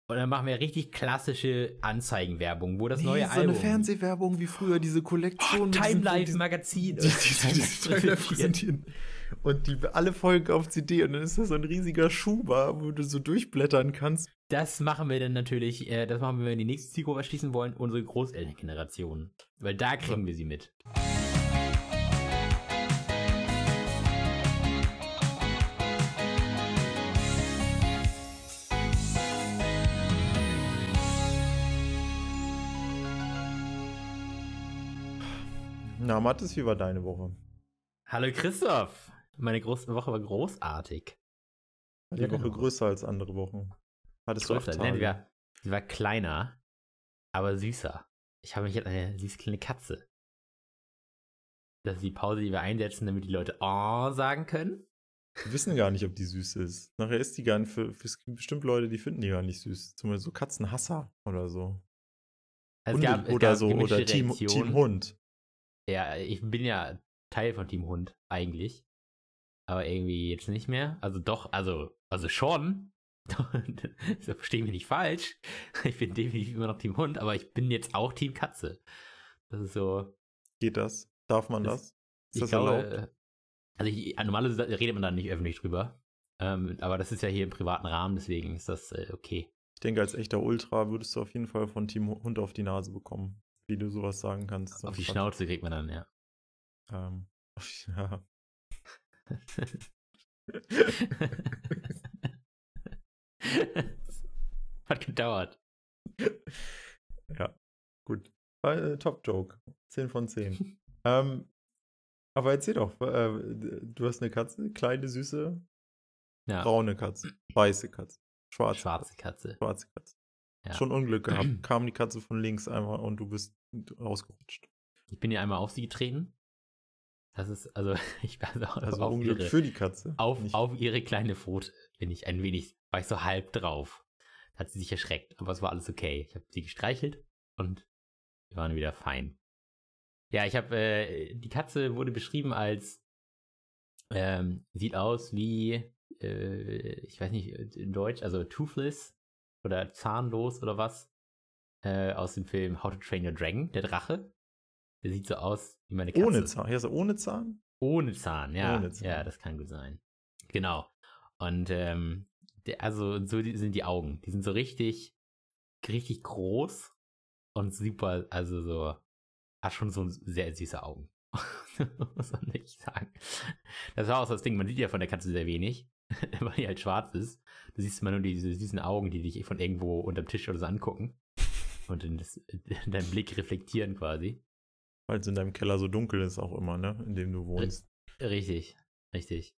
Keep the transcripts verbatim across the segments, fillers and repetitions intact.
Und dann machen wir richtig klassische Anzeigenwerbung, wo das nee, neue so Album... eine Fernsehwerbung wie früher, diese Kollektion. Oh, Time-Life-Magazin. Die, die, die, die Time-Life präsentieren. Und die alle Folgen auf C D und dann ist das so ein riesiger Schuber, wo du so durchblättern kannst. Das machen wir dann natürlich, äh, das machen wir, wenn wir die nächste Zielgruppe erschließen wollen, unsere Großelterngeneration. Weil da kriegen ja. wir sie mit. Na, Mathis, wie war deine Woche? Hallo Christoph! Meine große Woche war großartig. Die ja, Woche genau. größer als andere Wochen. Hattest größer, du auch Tage? Nein, die war, die war kleiner, aber süßer. Ich habe mich jetzt eine süße kleine Katze. Das ist die Pause, die wir einsetzen, damit die Leute oh sagen können. Wir wissen gar nicht, ob die süß ist. Nachher ist die gar nicht für, für bestimmt Leute, die finden die gar nicht süß. Zum Beispiel so Katzenhasser oder so. Es gab, es oder gab so, oder Team, Team Hund. Ja, ich bin ja Teil von Team Hund, eigentlich. Aber irgendwie jetzt nicht mehr. Also doch, also, also schon. So verstehe mich nicht falsch. Ich bin definitiv immer noch Team Hund, aber ich bin jetzt auch Team Katze. Das ist so. Geht das? Darf man das? das? Ist das glaube, erlaubt? Also ich, normalerweise redet man da nicht öffentlich drüber. Ähm, aber das ist ja hier im privaten Rahmen, deswegen ist das äh, okay. Ich denke, als echter Ultra würdest du auf jeden Fall von Team Hund auf die Nase bekommen, wie du sowas sagen kannst. Auf die Schnauze kriegt man dann, ja. Ähm, ja. Hat gedauert. Ja, gut. War, äh, Top-Joke. zehn von zehn. ähm, aber erzähl doch, äh, du hast eine Katze, kleine, süße, ja. braune Katze, weiße Katze, schwarze, schwarze Katze. Katze. Schwarze Katze. Ja. Schon Unglück gehabt. Kam die Katze von links einmal und du bist rausgerutscht. Ich bin ja einmal auf sie getreten. Das ist, also, ich war also, also auf Unglück ihre, für die Katze. Auf, auf ihre kleine Pfote bin ich ein wenig, war ich so halb drauf. Da hat sie sich erschreckt, aber es war alles okay. Ich habe sie gestreichelt und wir waren wieder fein. Ja, ich habe, äh, die Katze wurde beschrieben als, ähm, sieht aus wie, äh, ich weiß nicht, in Deutsch, also toothless oder zahnlos oder was, äh, aus dem Film How to Train Your Dragon, der Drache. Der sieht so aus wie meine Katze. Ohne Zahn? Ja, so ohne Zahn? Ohne Zahn, ja. Ohne Zahn. Ja, das kann gut sein. Genau. Und, ähm, der, also so die, sind die Augen. Die sind so richtig, richtig groß und super, also so, hat schon so sehr süße Augen. Was soll ich sagen? Das war auch so das Ding, man sieht ja von der Katze sehr wenig, weil die halt schwarz ist. Du siehst immer nur diese süßen Augen, die dich von irgendwo unterm Tisch oder so angucken. Und in, das, in deinen Blick reflektieren quasi. Weil es in deinem Keller so dunkel ist auch immer, ne? In dem du wohnst. Richtig, richtig.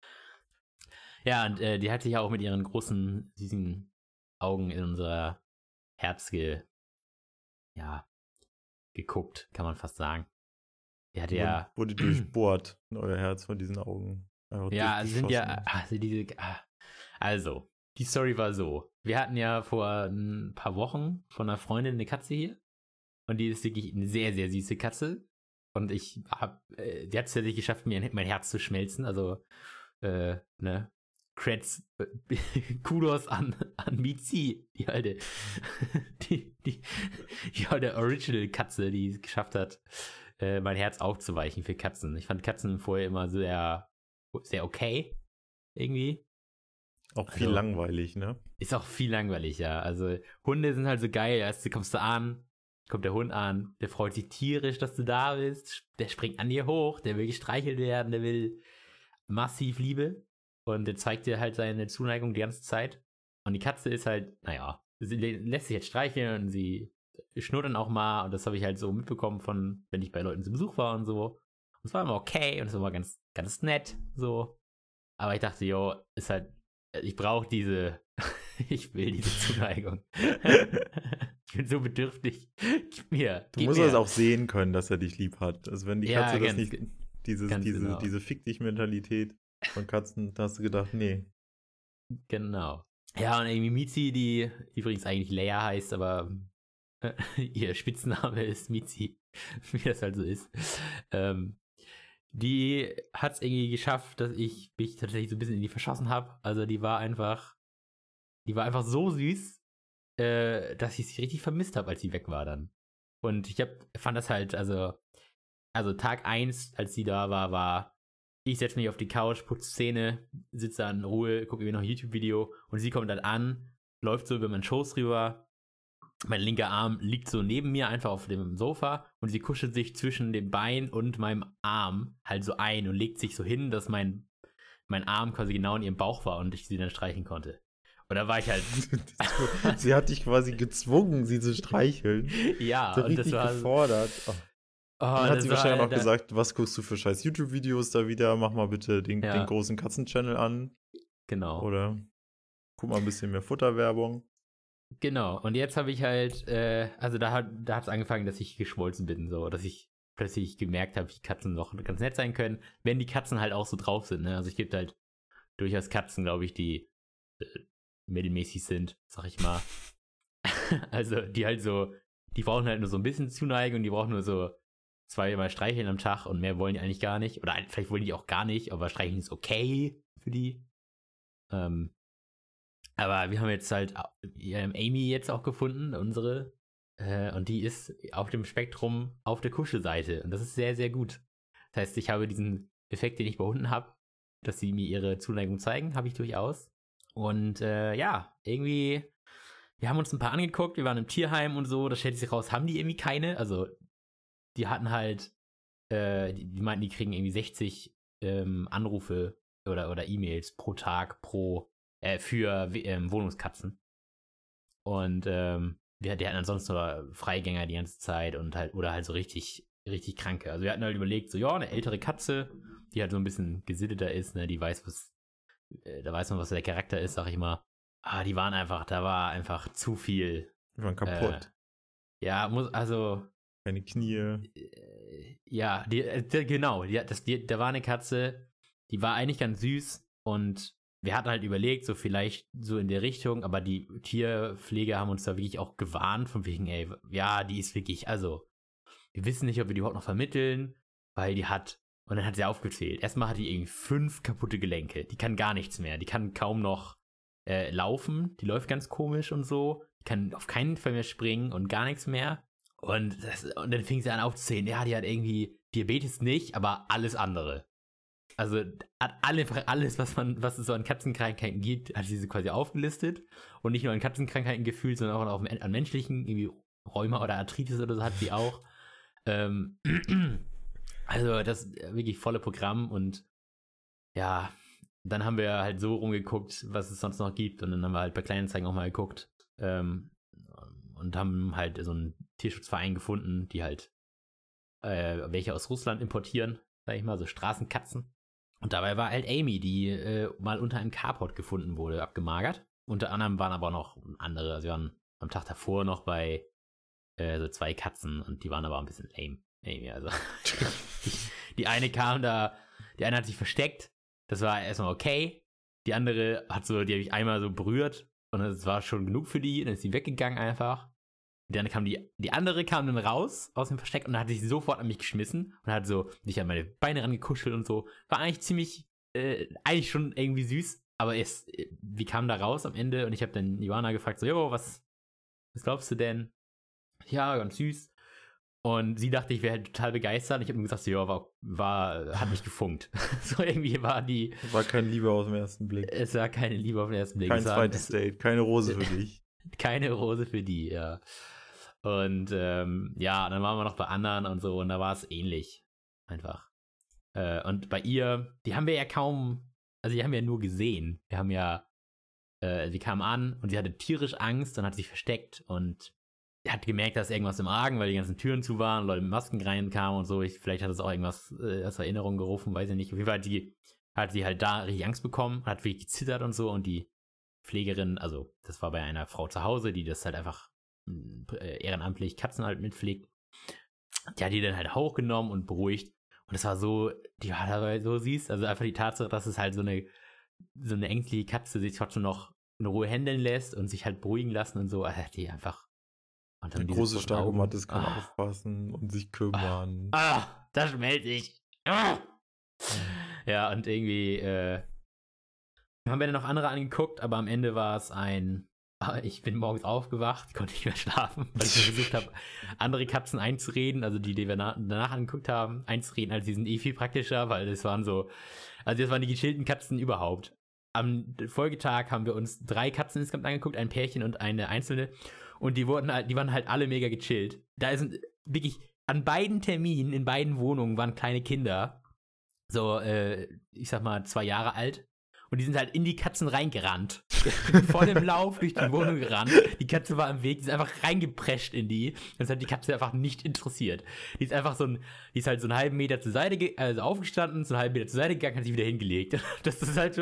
Ja, und äh, die hat sich ja auch mit ihren großen, süßen Augen in unser Herz ge, ja, geguckt, kann man fast sagen. Die hatte ja... Wurde durchbohrt in euer Herz von diesen Augen. Ja, sind ja... Also, diese, also, die Story war so. Wir hatten ja vor ein paar Wochen von einer Freundin eine Katze hier. Und die ist wirklich eine sehr, sehr süße Katze. Und ich hab, äh, die hat es tatsächlich geschafft, mir mein Herz zu schmelzen. Also, äh, ne, Creds, äh, Kudos an, an Mizi, die alte, die, die, die alte Original-Katze, die es geschafft hat, äh, mein Herz aufzuweichen für Katzen. Ich fand Katzen vorher immer sehr, sehr okay, irgendwie. Auch viel also, langweilig, ne? Ist auch viel langweilig, ja. Also, Hunde sind halt so geil, erst kommst du an, kommt der Hund an, der freut sich tierisch, dass du da bist, der springt an dir hoch, der will gestreichelt werden, der will massiv Liebe und der zeigt dir halt seine Zuneigung die ganze Zeit. Und die Katze ist halt, naja, sie lässt sich jetzt streicheln und sie schnurrt dann auch mal und das habe ich halt so mitbekommen von, wenn ich bei Leuten zu Besuch war und so. Und es war immer okay und es war ganz, ganz nett, so. Aber ich dachte, jo, ist halt, ich brauche diese, ich will diese Zuneigung. Ich bin so bedürftig. Gib mir. Du musst mir. das auch sehen können, dass er dich lieb hat. Also wenn die Katze ja, das ganz, nicht, dieses, diese, genau. diese Fick-dich-Mentalität von Katzen, da hast du gedacht, nee. Genau. Ja, und irgendwie Mizi, die übrigens eigentlich Leia heißt, aber äh, ihr Spitzname ist Mizi, wie das halt so ist. Ähm, die hat es irgendwie geschafft, dass ich mich tatsächlich so ein bisschen in die verschossen habe. Also die war einfach, die war einfach so süß. äh, dass ich sie richtig vermisst habe, als sie weg war dann. Und ich hab, fand das halt, also, also Tag eins, als sie da war, war, ich setze mich auf die Couch, putze Zähne, sitze da in Ruhe, gucke mir noch ein YouTube-Video und sie kommt dann an, läuft so über meinen Schoß rüber. Mein linker Arm liegt so neben mir einfach auf dem Sofa und sie kuschelt sich zwischen dem Bein und meinem Arm halt so ein und legt sich so hin, dass mein, mein Arm quasi genau in ihrem Bauch war und ich sie dann streichen konnte. Und da war ich halt... Sie hat dich quasi gezwungen, sie zu streicheln. Ja, so und das war... gefordert. Oh. Oh, dann hat sie wahrscheinlich auch da, gesagt, was guckst du für scheiß YouTube-Videos da wieder? Mach mal bitte den, ja. den großen Katzen-Channel an. Genau. Oder guck mal ein bisschen mehr Futterwerbung. Genau, und jetzt habe ich halt, äh, also da hat da hat es angefangen, dass ich geschmolzen bin, so, dass ich plötzlich gemerkt habe, wie Katzen noch ganz nett sein können, wenn die Katzen halt auch so drauf sind, ne? Also es gibt halt durchaus Katzen, glaube ich, die äh, mittelmäßig sind, sag ich mal. Also die halt so, die brauchen halt nur so ein bisschen Zuneigung und die brauchen nur so zweimal streicheln am Tag und mehr wollen die eigentlich gar nicht. Oder vielleicht wollen die auch gar nicht, aber streicheln ist okay für die. Ähm, Aber wir haben jetzt halt ähm, Amy jetzt auch gefunden, unsere. Äh, und die ist auf dem Spektrum auf der Kuschelseite. Und das ist sehr, sehr gut. Das heißt, ich habe diesen Effekt, den ich bei Hunden habe, dass sie mir ihre Zuneigung zeigen, habe ich durchaus. Und äh, ja, irgendwie, wir haben uns ein paar angeguckt, wir waren im Tierheim und so, da stellt sich raus, haben die irgendwie keine. Also, die hatten halt, äh, die, die meinten, die kriegen irgendwie sechzig ähm, Anrufe oder, oder E-Mails pro Tag, pro Äh, für ähm, Wohnungskatzen. Und ähm, wir, die hatten ansonsten nur Freigänger die ganze Zeit und halt, oder halt so richtig, richtig Kranke. Also wir hatten halt überlegt, so ja, eine ältere Katze, die halt so ein bisschen gesitteter ist, ne, die weiß, was, äh, da weiß man, was der Charakter ist, sag ich mal. Aber die waren einfach, da war einfach zu viel. Die waren kaputt. Äh, ja, muss, also. Keine Knie. Äh, ja, die, äh, genau, die, das, die, da war eine Katze, die war eigentlich ganz süß und wir hatten halt überlegt, so vielleicht so in der Richtung, aber die Tierpfleger haben uns da wirklich auch gewarnt, von wegen, ey, ja, die ist wirklich, also, wir wissen nicht, ob wir die überhaupt noch vermitteln, weil die hat, und dann hat sie aufgezählt. Erstmal hat die irgendwie fünf kaputte Gelenke, die kann gar nichts mehr, die kann kaum noch äh, laufen, die läuft ganz komisch und so, die kann auf keinen Fall mehr springen und gar nichts mehr. Und, das, und dann fing sie an aufzuzählen, ja, die hat irgendwie Diabetes nicht, aber alles andere. Also hat alle, alles, was man, was es so an Katzenkrankheiten gibt, hat sie so quasi aufgelistet. Und nicht nur an Katzenkrankheiten gefühlt, sondern auch auf, an menschlichen, irgendwie Rheuma oder Arthritis oder so hat sie auch. Ähm, also das wirklich volle Programm und ja, dann haben wir halt so rumgeguckt, was es sonst noch gibt. Und dann haben wir halt bei Kleinanzeigen auch mal geguckt. Ähm, und haben halt so einen Tierschutzverein gefunden, die halt äh, welche aus Russland importieren, sag ich mal, so Straßenkatzen. Und dabei war halt Amy, die äh, mal unter einem Carport gefunden wurde, abgemagert. Unter anderem waren aber noch andere, also wir waren am Tag davor noch bei äh, so zwei Katzen und die waren aber ein bisschen lame. Amy, also die, die eine kam da, die eine hat sich versteckt, das war erstmal okay. Die andere hat so, die habe ich einmal so berührt und das war schon genug für die, dann ist sie weggegangen einfach. Dann kam die, die andere kam dann raus aus dem Versteck und dann hat sich sofort an mich geschmissen und hat so sich an meine Beine rangekuschelt und so. War eigentlich ziemlich, äh, eigentlich schon irgendwie süß, aber es, wir kamen da raus am Ende und ich habe dann Johanna gefragt, so, jo, was, was glaubst du denn? Ja, ganz süß. Und sie dachte, ich wäre halt total begeistert. Ich habe nur gesagt, so, ja, war, war, hat mich gefunkt. So irgendwie war die. War keine Liebe auf den ersten Blick. Es war keine Liebe auf den ersten Blick. Kein zweites Date, keine Rose für dich. Keine Rose für die, ja. Und ähm, ja, dann waren wir noch bei anderen und so und da war es ähnlich. Einfach. Äh, und bei ihr, die haben wir ja kaum, also die haben wir ja nur gesehen. Wir haben ja, äh, sie kam an und sie hatte tierisch Angst und hat sich versteckt und hat gemerkt, dass irgendwas im Argen, weil die ganzen Türen zu waren, Leute mit Masken reinkamen und so. Ich, vielleicht hat es auch irgendwas äh, aus Erinnerung gerufen, weiß ich nicht. Auf jeden Fall hat sie, hat sie halt da richtig Angst bekommen, hat wirklich gezittert und so und die Pflegerin, also das war bei einer Frau zu Hause, die das halt einfach äh, ehrenamtlich Katzen halt mitpflegt. Die hat die dann halt hochgenommen und beruhigt. Und es war so, die war dabei so süß. Also einfach die Tatsache, dass es halt so eine so eine ängstliche Katze sich trotzdem noch in Ruhe händeln lässt und sich halt beruhigen lassen und so. Also die einfach. Und dann eine große, starke Mattes kann ah. aufpassen und sich kümmern. Ah, ah da schmelze ich. Ah. Ja, und irgendwie äh, haben wir dann noch andere angeguckt, aber am Ende war es ein Aber ich bin morgens aufgewacht, konnte nicht mehr schlafen, weil ich versucht habe, andere Katzen einzureden, also die, die wir na- danach angeguckt haben, einzureden, als die sind eh viel praktischer, weil das waren so, also das waren die gechillten Katzen überhaupt. Am Folgetag haben wir uns drei Katzen insgesamt angeguckt, ein Pärchen und eine einzelne, und die wurden halt, die waren halt alle mega gechillt. Da sind wirklich, an beiden Terminen, in beiden Wohnungen waren kleine Kinder, so, äh, ich sag mal, zwei Jahre alt. Und die sind halt in die Katzen reingerannt. Voll im Lauf durch die Wohnung gerannt. Die Katze war im Weg, die ist einfach reingeprescht in die. Das hat die Katze einfach nicht interessiert. Die ist einfach so ein, die ist halt so einen halben Meter zur Seite, ge- also aufgestanden, so einen halben Meter zur Seite gegangen, hat sich wieder hingelegt. Das ist halt so,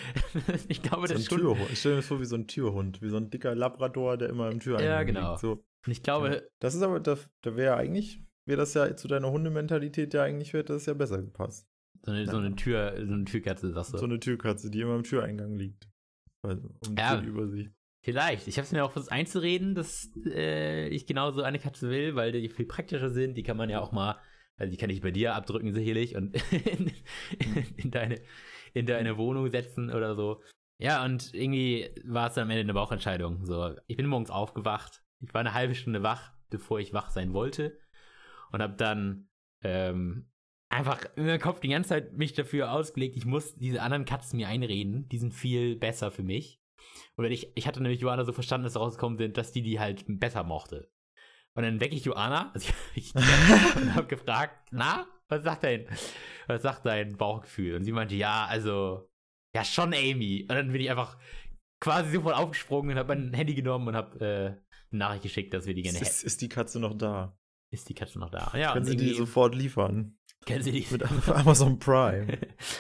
ich glaube, so das ein ist schon... Türhund. Ich stelle mir das vor wie so ein Türhund, wie so ein dicker Labrador, der immer im Türeingang Ja, genau. liegt. So. Und ich glaube... Ja. Das ist aber, da, da wäre eigentlich, wäre das ja zu deiner Hundementalität ja eigentlich, wäre das ja besser gepasst. So eine, so eine Tür, so eine Türkatze, sagst du. So eine Türkatze, die immer im Türeingang liegt. Also, um Ja. die Übersicht. Vielleicht. Ich habe es mir auch versucht einzureden, dass äh, ich genauso eine Katze will, weil die viel praktischer sind. Die kann man ja auch mal, also die kann ich bei dir abdrücken sicherlich und in, in, deine, in deine Wohnung setzen oder so. Ja, und irgendwie war es dann am Ende eine Bauchentscheidung. So, ich bin morgens aufgewacht. Ich war eine halbe Stunde wach, bevor ich wach sein wollte. Und habe dann ähm, einfach in meinem Kopf die ganze Zeit mich dafür ausgelegt, ich muss diese anderen Katzen mir einreden. Die sind viel besser für mich. Oder ich, ich hatte nämlich Joanna so verstanden, dass rausgekommen sind, dass die die halt besser mochte. Und dann wecke ich Joanna, also ich, ich und habe gefragt, na, was sagt dein, was sagt dein Bauchgefühl? Und sie meinte, ja, also, ja schon Amy. Und dann bin ich einfach quasi sofort aufgesprungen und habe mein Handy genommen und habe äh, eine Nachricht geschickt, dass wir die gerne hätten. Ist, ist die Katze noch da? Ist die Katze noch da? Ja, Können und Sie die irgendwie- sofort liefern? Können Sie die? Mit Amazon Prime.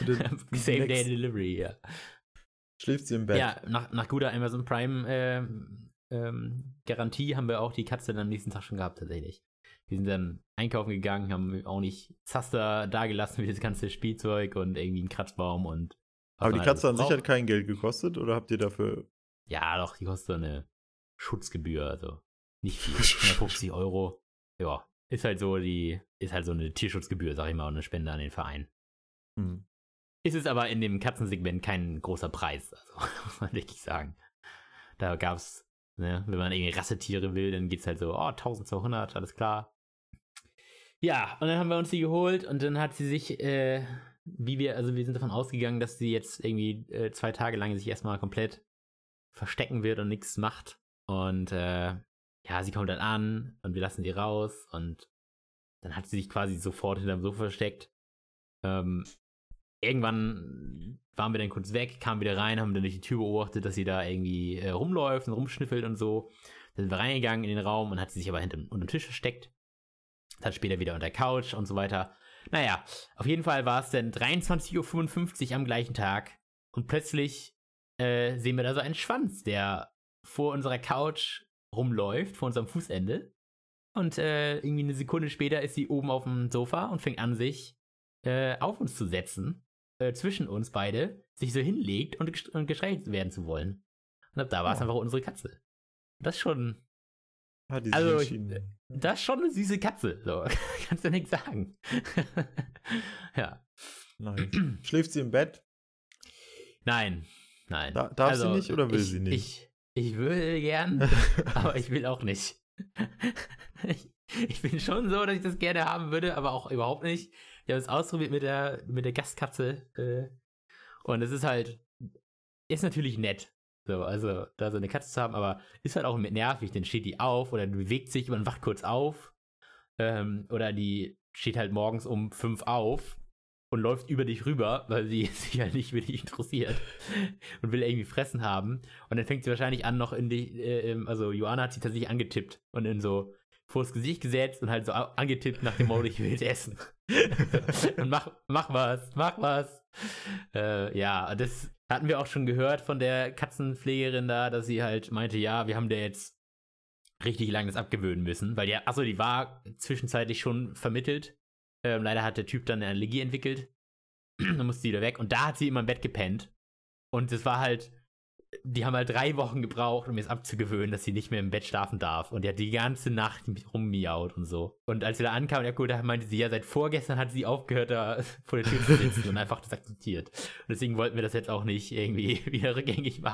Same Day Delivery, ja. Schläft sie im Bett? Ja, nach, nach guter Amazon Prime ähm, ähm, Garantie haben wir auch die Katze dann am nächsten Tag schon gehabt, tatsächlich. Wir sind dann einkaufen gegangen, haben auch nicht Zaster dagelassen für das ganze Spielzeug und irgendwie einen Kratzbaum und. was Aber die man Katze an alles sich braucht. hat kein Geld gekostet oder habt ihr dafür. Ja, doch, die kostet so eine Schutzgebühr, also nicht viel. hundertfünfzig Euro. Ja, ist halt so die, ist halt so eine Tierschutzgebühr, sag ich mal, und eine Spende an den Verein. Hm. Ist es aber in dem Katzensegment kein großer Preis, also muss man wirklich sagen. Da gab's, ne, wenn man irgendwie Rassetiere will, dann geht's halt so, oh, eintausendzweihundert, alles klar. Ja, und dann haben wir uns die geholt und dann hat sie sich, äh, wie wir, also wir sind davon ausgegangen, dass sie jetzt irgendwie äh, zwei Tage lang sich erstmal komplett verstecken wird und nichts macht. Und äh, ja, sie kommt dann an und wir lassen sie raus und dann hat sie sich quasi sofort hinterm Sofa versteckt. Ähm, irgendwann waren wir dann kurz weg, kamen wieder rein, haben dann durch die Tür beobachtet, dass sie da irgendwie äh, rumläuft und rumschnüffelt und so. Dann sind wir reingegangen in den Raum und hat sie sich aber hinter unter dem Tisch versteckt. Dann später wieder unter der Couch und so weiter. Naja, auf jeden Fall war es dann dreiundzwanzig Uhr fünfundfünfzig am gleichen Tag und plötzlich äh, sehen wir da so einen Schwanz, der vor unserer Couch rumläuft, vor unserem Fußende. Und äh, irgendwie eine Sekunde später ist sie oben auf dem Sofa und fängt an, sich äh, auf uns zu setzen, äh, zwischen uns beide, sich so hinlegt und, gest- und gestreichelt werden zu wollen. Und ab da war es Oh. einfach unsere Katze. Das ist schon, Hat die sich Also, ich- entschieden. das ist schon eine süße Katze, so. Kannst du nichts sagen. Ja. Nice. Schläft sie im Bett? Nein, nein. Da- darf sie nicht oder will ich, sie nicht? Ich, ich will gern, aber ich will auch nicht. ich, ich bin schon so, dass ich das gerne haben würde, aber auch überhaupt nicht. Wir haben es ausprobiert mit der, mit der Gastkatze. Äh, und es ist halt, ist natürlich nett. So, also da so eine Katze zu haben, aber ist halt auch mit nervig. Dann steht die auf oder bewegt sich, man wacht kurz auf. Ähm, oder die steht halt morgens um fünf auf und läuft über dich rüber, weil sie sich halt nicht für dich interessiert und will irgendwie fressen haben. Und dann fängt sie wahrscheinlich an, noch in die, äh, also Joanna hat sie tatsächlich angetippt und in so vors Gesicht gesetzt und halt so a- angetippt nach dem Motto, ich will jetzt essen. Und mach, mach was, mach was. Äh, ja, das hatten wir auch schon gehört von der Katzenpflegerin da, dass sie halt meinte, ja, wir haben der jetzt richtig lange das abgewöhnen müssen, weil ja, achso, die war zwischenzeitlich schon vermittelt. Ähm, leider hat der Typ dann eine Allergie entwickelt. Dann musste sie wieder weg. Und da hat sie immer im Bett gepennt. Und das war halt, die haben halt drei Wochen gebraucht, um es abzugewöhnen, dass sie nicht mehr im Bett schlafen darf. Und die hat die ganze Nacht rummiaut und so. Und als sie da ankam, ja gut, da meinte sie, ja, seit vorgestern hat sie aufgehört, da vor der Tür zu sitzen und einfach das akzeptiert. Und deswegen wollten wir das jetzt auch nicht irgendwie wieder rückgängig machen.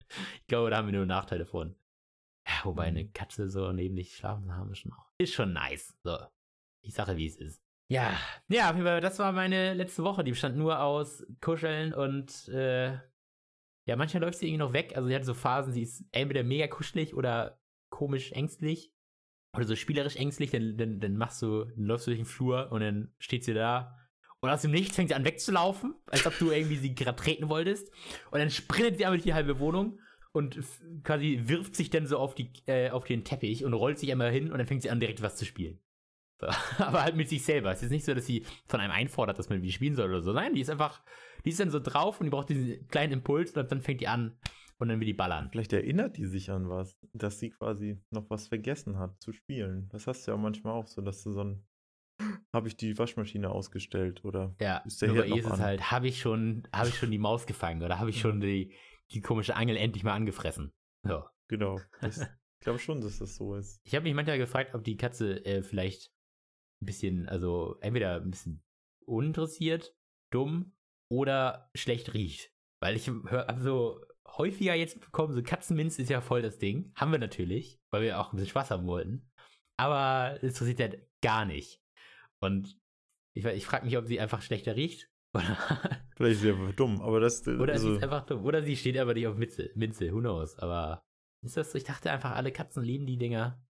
Ich glaube, da haben wir nur Nachteile von. Ja, wobei Mhm. eine Katze so neben dich schlafen haben ist schon auch. Ist schon nice. So. Ich sage, wie es ist. Ja, ja, auf jeden Fall, das war meine letzte Woche. Die bestand nur aus Kuscheln und äh, ja, manchmal läuft sie irgendwie noch weg. Also sie hat so Phasen, sie ist entweder mega kuschelig oder komisch ängstlich. Oder so spielerisch ängstlich, dann, dann, dann machst du, dann läufst du durch den Flur und dann steht sie da. Und aus dem Nichts fängt sie an wegzulaufen, als ob du irgendwie sie gerade treten wolltest. Und dann sprintet sie einmal durch die halbe Wohnung und f- quasi wirft sich dann so auf, die, äh, auf den Teppich und rollt sich einmal hin und dann fängt sie an, direkt was zu spielen. So. Aber halt mit sich selber. Es ist nicht so, dass sie von einem einfordert, dass man wie spielen soll oder so. Nein, die ist einfach, die ist dann so drauf und die braucht diesen kleinen Impuls und dann fängt die an und dann will die ballern. Vielleicht erinnert die sich an was, dass sie quasi noch was vergessen hat zu spielen. Das hast du ja auch manchmal auch so, dass du so ein, habe ich die Waschmaschine ausgestellt oder Ja, ist der nur Herd bei ihr noch ist es an? halt, habe ich schon, habe ich schon die Maus gefangen oder habe ich schon die, die komische Angel endlich mal angefressen. So. Genau. Das, ich glaube schon, dass das so ist. Ich habe mich manchmal gefragt, ob die Katze äh, vielleicht ein bisschen, also entweder ein bisschen uninteressiert, dumm oder schlecht riecht. Weil ich höre so häufiger jetzt bekommen, so Katzenminz ist ja voll das Ding. Haben wir natürlich, weil wir auch ein bisschen Spaß haben wollten. Aber es interessiert halt gar nicht. Und ich, ich frage mich, ob sie einfach schlechter riecht. Oder, Vielleicht ist sie einfach dumm, aber das. oder also, sie ist einfach dumm. Oder sie steht aber nicht auf Minze. Minze, who knows. Aber ist das so? Ich dachte einfach, alle Katzen lieben die Dinger.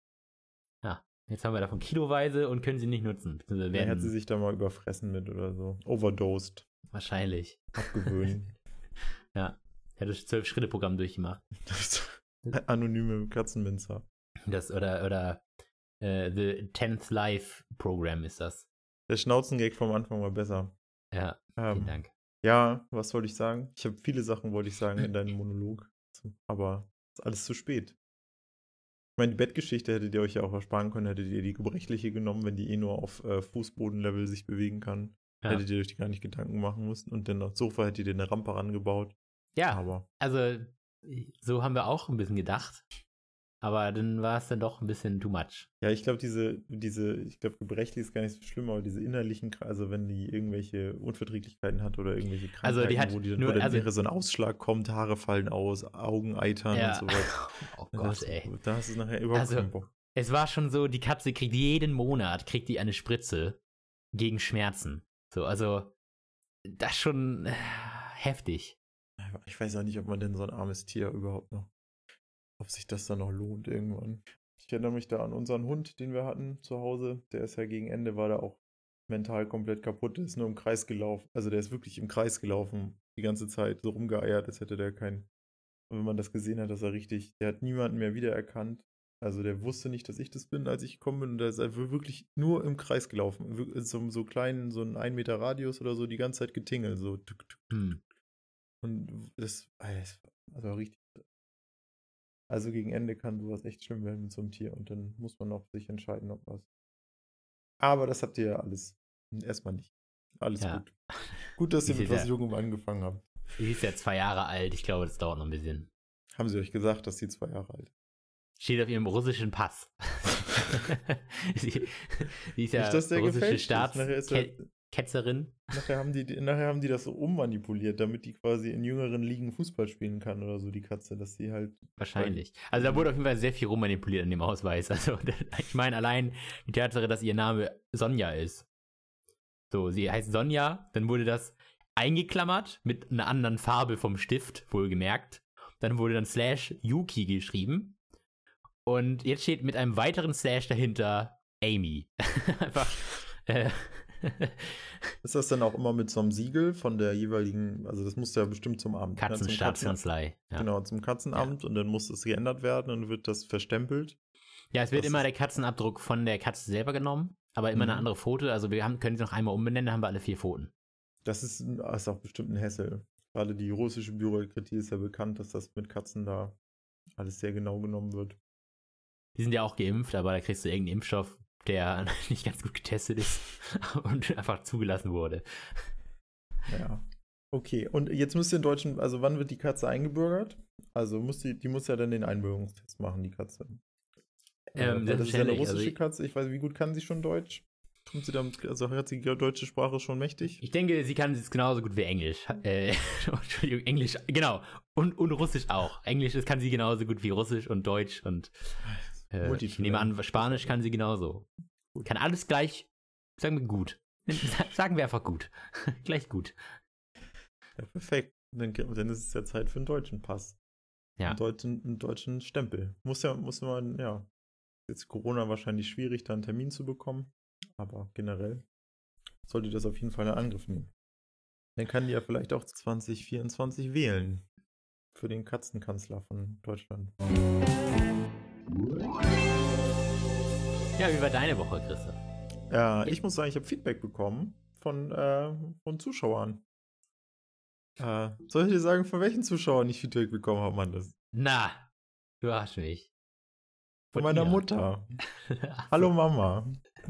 Ja, jetzt haben wir davon kiloweise und können sie nicht nutzen. Beziehungsweise Vielleicht hat werden sie sich da mal überfressen mit oder so. Overdosed. wahrscheinlich. Abgewöhnen. Ja, er hat das zwölf-Schritte-Programm durchgemacht. Das anonyme Katzenminzer. Das, oder, oder äh, The tenth Life Program ist das. Der Schnauzengag vom Anfang war besser. Ja, Ähm, vielen Dank. Ja, was wollte ich sagen? Ich habe viele Sachen, wollte ich sagen, in deinem Monolog. Aber ist alles zu spät. Ich meine, die Bettgeschichte hättet ihr euch ja auch ersparen können, hättet ihr die gebrechliche genommen, wenn die eh nur auf äh, Fußbodenlevel sich bewegen kann. Ja. Hättet ihr euch gar nicht Gedanken machen müssen. Und dann aufs Sofa hättet ihr eine Rampe rangebaut. Ja, Aber also so haben wir auch ein bisschen gedacht. Aber dann war es dann doch ein bisschen too much. ja, ich glaube, diese, diese, ich glaube, gebrechlich ist gar nicht so schlimm, aber diese innerlichen, also wenn die irgendwelche Unverträglichkeiten hat oder irgendwelche Krankheiten, Also die hat wo, die dann, nur- wo dann also- wäre so ein Ausschlag kommt, Haare fallen aus, Augen eitern Ja. und sowas. Oh Das, Gott, ey. Da hast du es nachher überhaupt Also- keinen Bock. Es war schon so, die Katze kriegt jeden Monat, kriegt die eine Spritze gegen Schmerzen. So, also das ist schon äh, heftig. Ich weiß auch nicht, ob man denn so ein armes Tier überhaupt noch, ob sich das dann noch lohnt irgendwann. Ich erinnere mich da an unseren Hund, den wir hatten zu Hause. Der ist ja gegen Ende, war da auch mental komplett kaputt. Der ist nur im Kreis gelaufen. Also der ist wirklich im Kreis gelaufen, die ganze Zeit so rumgeeiert, als hätte der kein. Und wenn man das gesehen hat, dass er richtig, der hat niemanden mehr wiedererkannt. Also der wusste nicht, dass ich das bin, als ich gekommen bin. Und der ist einfach wirklich nur im Kreis gelaufen. Wir- So, so kleinen, so einen ein Meter Radius oder so, die ganze Zeit getingelt. So. Tuk, tuk. Hm. Und das, das war richtig. Also gegen Ende kann sowas echt schlimm werden mit so einem Tier. Und dann muss man auch sich entscheiden, ob was. Aber das habt ihr ja alles. Erstmal nicht. Alles Ja. gut. Gut, dass ihr Wie mit viel was der- Jungem angefangen habt. Sie ist ja zwei Jahre alt. Ich glaube, das dauert noch ein bisschen. Haben sie euch gesagt, dass die zwei Jahre alt ist? Steht auf ihrem russischen Pass. sie, sie ist ja Nicht, dass der russische gefälscht ist. Nachher ist er- Staatsketzerin. Nachher haben, die, nachher haben die das so ummanipuliert, damit die quasi in jüngeren Ligen Fußball spielen kann oder so, die Katze, dass sie halt. Wahrscheinlich. Also da wurde auf jeden Fall sehr viel rummanipuliert in dem Ausweis. Also ich meine allein die Tatsache, dass ihr Name Sonja ist. So, sie heißt Sonja, dann wurde das eingeklammert mit einer anderen Farbe vom Stift, wohlgemerkt. Dann wurde dann Slash Yuki geschrieben. Und jetzt steht mit einem weiteren Slash dahinter Amy. Einfach. Äh, Ist das dann auch immer mit so einem Siegel von der jeweiligen, also das muss ja bestimmt zum Amt. ne? Zum Katzen- Katzenstaatskanzlei. Ja. Genau, zum Katzenamt und dann muss es geändert werden und wird das verstempelt. Ja, es wird Das immer ist- der Katzenabdruck von der Katze selber genommen, aber immer Mhm. eine andere Foto. Also wir haben, können sie noch einmal umbenennen, dann haben wir alle vier Pfoten. Das ist, ist auch bestimmt ein Hassel. Gerade die russische Bürokratie ist ja bekannt, dass das mit Katzen da alles sehr genau genommen wird. Die sind ja auch geimpft, aber da kriegst du irgendeinen Impfstoff, der nicht ganz gut getestet ist und einfach zugelassen wurde. Ja. Okay, und jetzt müsst ihr in Deutschen, also wann wird die Katze eingebürgert? Also muss die, die muss ja dann den Einbürgerungstest machen, die Katze. Ähm, Äh, weil das ist ja eine selbstverständlich, also russische ich- Katze. Ich weiß, wie gut kann sie schon Deutsch? Kommt sie damit, also hat sie die deutsche Sprache schon mächtig? Ich denke, sie kann es genauso gut wie Englisch. Äh, Entschuldigung, Englisch, genau. Und, und Russisch auch. Englisch das kann sie genauso gut wie Russisch und Deutsch und äh, ich nehme an, Spanisch kann sie genauso. Kann alles gleich, sagen wir gut. Sagen wir einfach gut. Gleich gut. Ja, perfekt. Dann, dann ist es ja Zeit für einen deutschen Pass. Ja. Einen deutschen, einen deutschen Stempel. Muss ja, muss man, ja. Jetzt Corona wahrscheinlich schwierig, da einen Termin zu bekommen. Aber generell sollte das auf jeden Fall in Angriff nehmen. Dann kann die ja vielleicht auch zwanzig vierundzwanzig wählen. Für den Katzenkanzler von Deutschland. Ja, wie war deine Woche, Christoph? Ja, ich muss sagen, ich habe Feedback bekommen von, äh, von Zuschauern. Äh, soll ich dir sagen, von welchen Zuschauern ich Feedback bekommen habe, Mann? Das? Na, überrasch mich. Von, von meiner ihr. Mutter. Hallo Mama.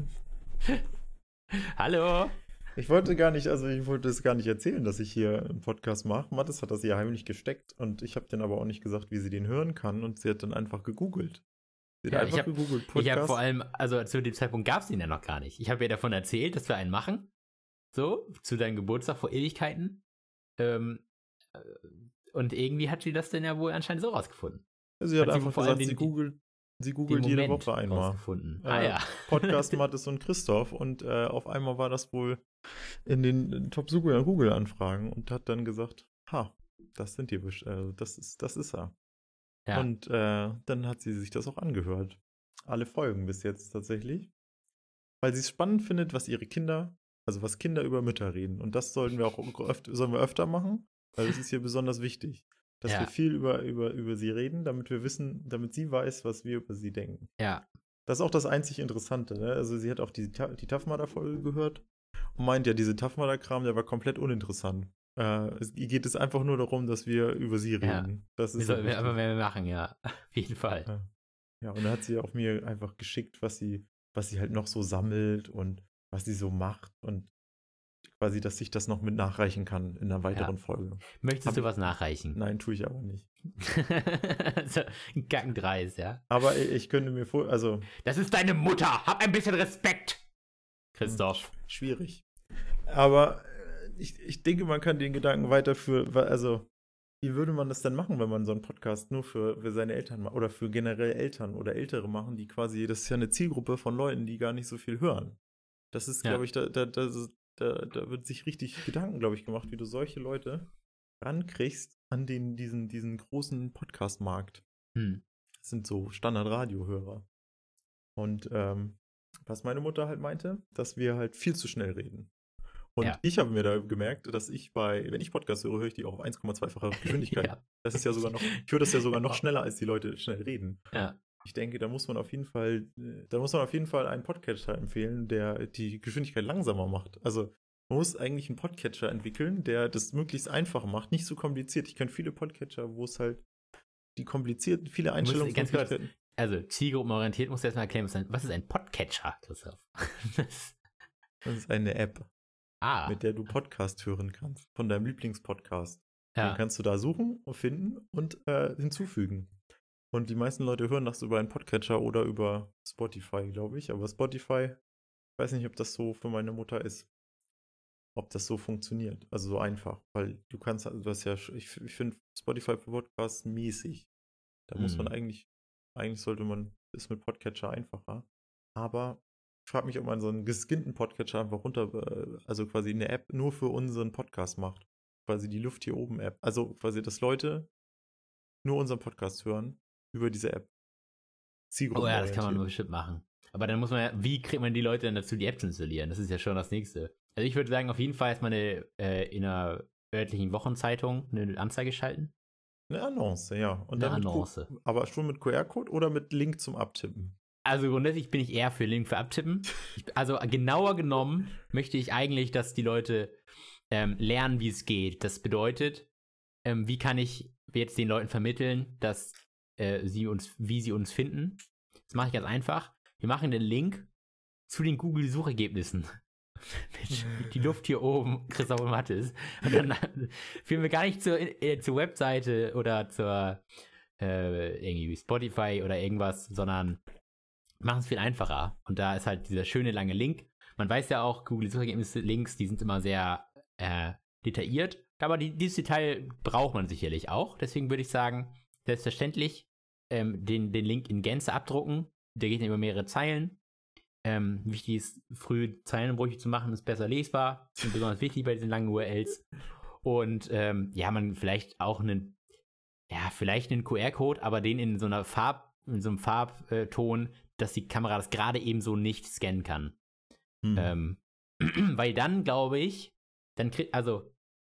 Hallo. Ich wollte gar nicht, also ich wollte es gar nicht erzählen, dass ich hier einen Podcast mache. Mathis hat das ja heimlich gesteckt und ich habe dann aber auch nicht gesagt, wie sie den hören kann und sie hat dann einfach gegoogelt. Sie hat ja, einfach ich hab, gegoogelt, Podcast. Ich habe vor allem, also zu dem Zeitpunkt gab es ihn ja noch gar nicht. Ich habe ihr davon erzählt, dass wir einen machen. So, zu deinem Geburtstag vor Ewigkeiten. Ähm, und irgendwie hat sie das dann ja wohl anscheinend so rausgefunden. Sie hat, hat einfach sie gesagt, den, sie googelt, sie googelt jede Woche einmal. Äh, ah ja. Podcast Mathis und Christoph und äh, auf einmal war das wohl in den Top-Google-Anfragen und hat dann gesagt, ha, das sind die, äh, das ist, das ist er. Ja. Und äh, dann hat sie sich das auch angehört. Alle Folgen bis jetzt tatsächlich. Weil sie es spannend findet, was ihre Kinder, also was Kinder über Mütter reden. Und das sollten wir auch öfter, sollen wir öfter machen, weil das ist hier besonders wichtig. Dass ja. wir viel über, über, über sie reden, damit wir wissen, damit sie weiß, was wir über sie denken. Ja. Das ist auch das einzig Interessante. Ne? Also sie hat auch die, die Tough-Mudder-Folge gehört und meint ja, diese Tough-Mudder-Kram, der war komplett uninteressant. Äh, es geht es einfach nur darum, dass wir über sie reden. Ja. Das ist wir sollen aber mehr machen, ja. Auf jeden Fall. Ja. ja, und dann hat sie auch mir einfach geschickt, was sie, was sie halt noch so sammelt und was sie so macht und quasi, dass ich das noch mit nachreichen kann in einer weiteren ja. Folge. Möchtest hab du was nachreichen? Nein, tue ich aber nicht. so, ein Gackendreis, ja. Aber ich, ich könnte mir vor, also... Das ist deine Mutter! Hab ein bisschen Respekt! Christoph. Schwierig. Aber ich, ich denke, man kann den Gedanken weiterführen, also wie würde man das denn machen, wenn man so einen Podcast nur für, für seine Eltern macht oder für generell Eltern oder Ältere machen, die quasi, das ist ja eine Zielgruppe von Leuten, die gar nicht so viel hören. Das ist, ja. glaube ich, da, da, da, da, da wird sich richtig Gedanken, glaube ich, gemacht, wie du solche Leute rankriegst an den, diesen, diesen großen Podcast-Markt. Hm. Das sind so Standard-Radio-Hörer. Und ähm, was meine Mutter halt meinte, dass wir halt viel zu schnell reden. Und ja. ich habe mir da gemerkt, dass ich bei, wenn ich Podcasts höre, höre ich die auch auf eins Komma zwei-fache Geschwindigkeit. ja. Das ist ja sogar noch, ich höre das ja sogar noch schneller, als die Leute schnell reden. Ja. Ich denke, da muss man auf jeden Fall, da muss man auf jeden Fall einen Podcatcher empfehlen, der die Geschwindigkeit langsamer macht. Also man muss eigentlich einen Podcatcher entwickeln, der das möglichst einfach macht, nicht so kompliziert. Ich kenne viele Podcatcher, wo es halt die komplizierten, viele Einstellungsmöglichkeiten. Also zielgruppenorientiert musst du erstmal erklären, was ist ein Podcatcher, Christoph? das, das ist eine App, ah. mit der du Podcast hören kannst, von deinem Lieblingspodcast. Ja. Den kannst du da suchen, finden und äh, hinzufügen. Und die meisten Leute hören das über einen Podcatcher oder über Spotify, glaube ich. Aber Spotify, ich weiß nicht, ob das so für meine Mutter ist. Ob das so funktioniert. Also so einfach. Weil du kannst, also du hast ja, ich, ich finde Spotify für Podcasts mäßig. Da hm. muss man eigentlich, eigentlich sollte man, ist mit Podcatcher einfacher. Aber ich frage mich, ob man so einen geskinnten Podcatcher einfach runter, also quasi eine App nur für unseren Podcast macht. Quasi die Luft hier oben App. Also quasi, dass Leute nur unseren Podcast hören über diese App. Oh ja, das kann man nur bestimmt machen. Aber dann muss man ja, wie kriegt man die Leute dann dazu, die App zu installieren? Das ist ja schon das Nächste. Also ich würde sagen, auf jeden Fall erstmal eine, äh, in einer örtlichen Wochenzeitung eine Anzeige schalten. Eine Annonce, ja. Und eine dann Annonce. Mit, aber schon mit Q R-Code oder mit Link zum Abtippen? Also grundsätzlich bin ich eher für Link für Abtippen. Ich, also genauer genommen möchte ich eigentlich, dass die Leute ähm, lernen, wie es geht. Das bedeutet, ähm, wie kann ich jetzt den Leuten vermitteln, dass äh, sie uns, wie sie uns finden. Das mache ich ganz einfach. Wir machen den Link zu den Google-Suchergebnissen. Die Luft hier oben, Christoph und Mathis. Und dann führen wir gar nicht zur, äh, zur Webseite oder zur äh, irgendwie Spotify oder irgendwas, sondern machen es viel einfacher. Und da ist halt dieser schöne lange Link. Man weiß ja auch, Google-Suchergebnisse-Links, die sind immer sehr äh, detailliert. Aber die, dieses Detail braucht man sicherlich auch. Deswegen würde ich sagen, selbstverständlich ähm, den, den Link in Gänze abdrucken. Der geht dann über mehrere Zeilen. Ähm, wichtig ist, früh Zeilenbrüche zu machen, ist besser lesbar. Das ist besonders wichtig bei diesen langen U R Ls. Und ähm, ja, man vielleicht auch einen, ja, vielleicht einen Q R-Code, aber den in so einer Farb, in so einem Farbton, dass die Kamera das gerade eben so nicht scannen kann. Hm. Ähm, weil dann, glaube ich, dann kriegt, also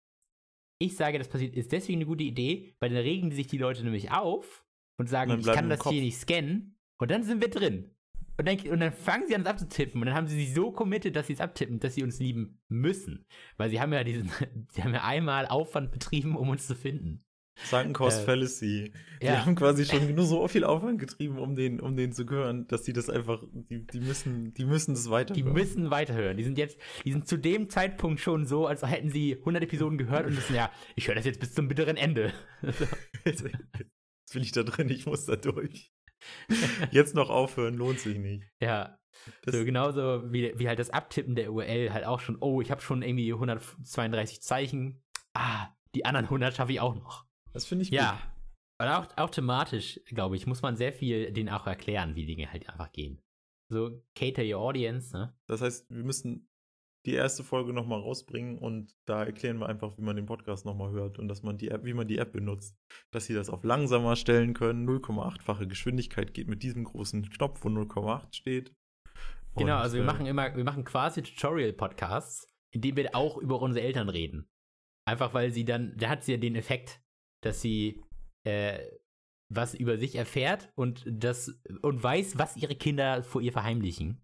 ich sage, das passiert, ist deswegen eine gute Idee, weil dann regen sich die Leute nämlich auf und sagen, ich kann das hier nicht scannen und dann sind wir drin. Und dann, und dann fangen sie an, es abzutippen. Und dann haben sie sich so committed, dass sie es abtippen, dass sie uns lieben müssen. Weil sie haben ja diesen, sie haben ja einmal Aufwand betrieben, um uns zu finden. Sunken Cost äh, Fallacy. Die ja. haben quasi schon nur so viel Aufwand getrieben, um den, um den zu hören, dass sie das einfach, die, die müssen, die müssen das weiterhören. Die müssen weiterhören. Die sind jetzt, die sind zu dem Zeitpunkt schon so, als hätten sie hundert Episoden gehört und wissen, ja, ich höre das jetzt bis zum bitteren Ende. Jetzt bin ich da drin, ich muss da durch. Jetzt noch aufhören, lohnt sich nicht. Ja, das so genauso wie, wie halt das Abtippen der U R L halt auch schon, oh, ich habe schon irgendwie hundertzweiunddreißig Zeichen. Ah, die anderen hundert schaffe ich auch noch. Das finde ich ja. gut. Ja, auch, auch thematisch, glaube ich, muss man sehr viel denen auch erklären, wie Dinge halt einfach gehen. So, cater your audience, ne? Das heißt, wir müssen die erste Folge nochmal rausbringen und da erklären wir einfach, wie man den Podcast nochmal hört und dass man die App, wie man die App benutzt. Dass sie das auf langsamer stellen können. null Komma acht-fache Geschwindigkeit geht mit diesem großen Knopf, wo null Komma acht steht. Und genau, also wir äh, machen immer, wir machen quasi Tutorial-Podcasts, in denen wir auch über unsere Eltern reden. Einfach weil sie dann, da hat sie ja den Effekt, dass sie äh, was über sich erfährt und das und weiß, was ihre Kinder vor ihr verheimlichen.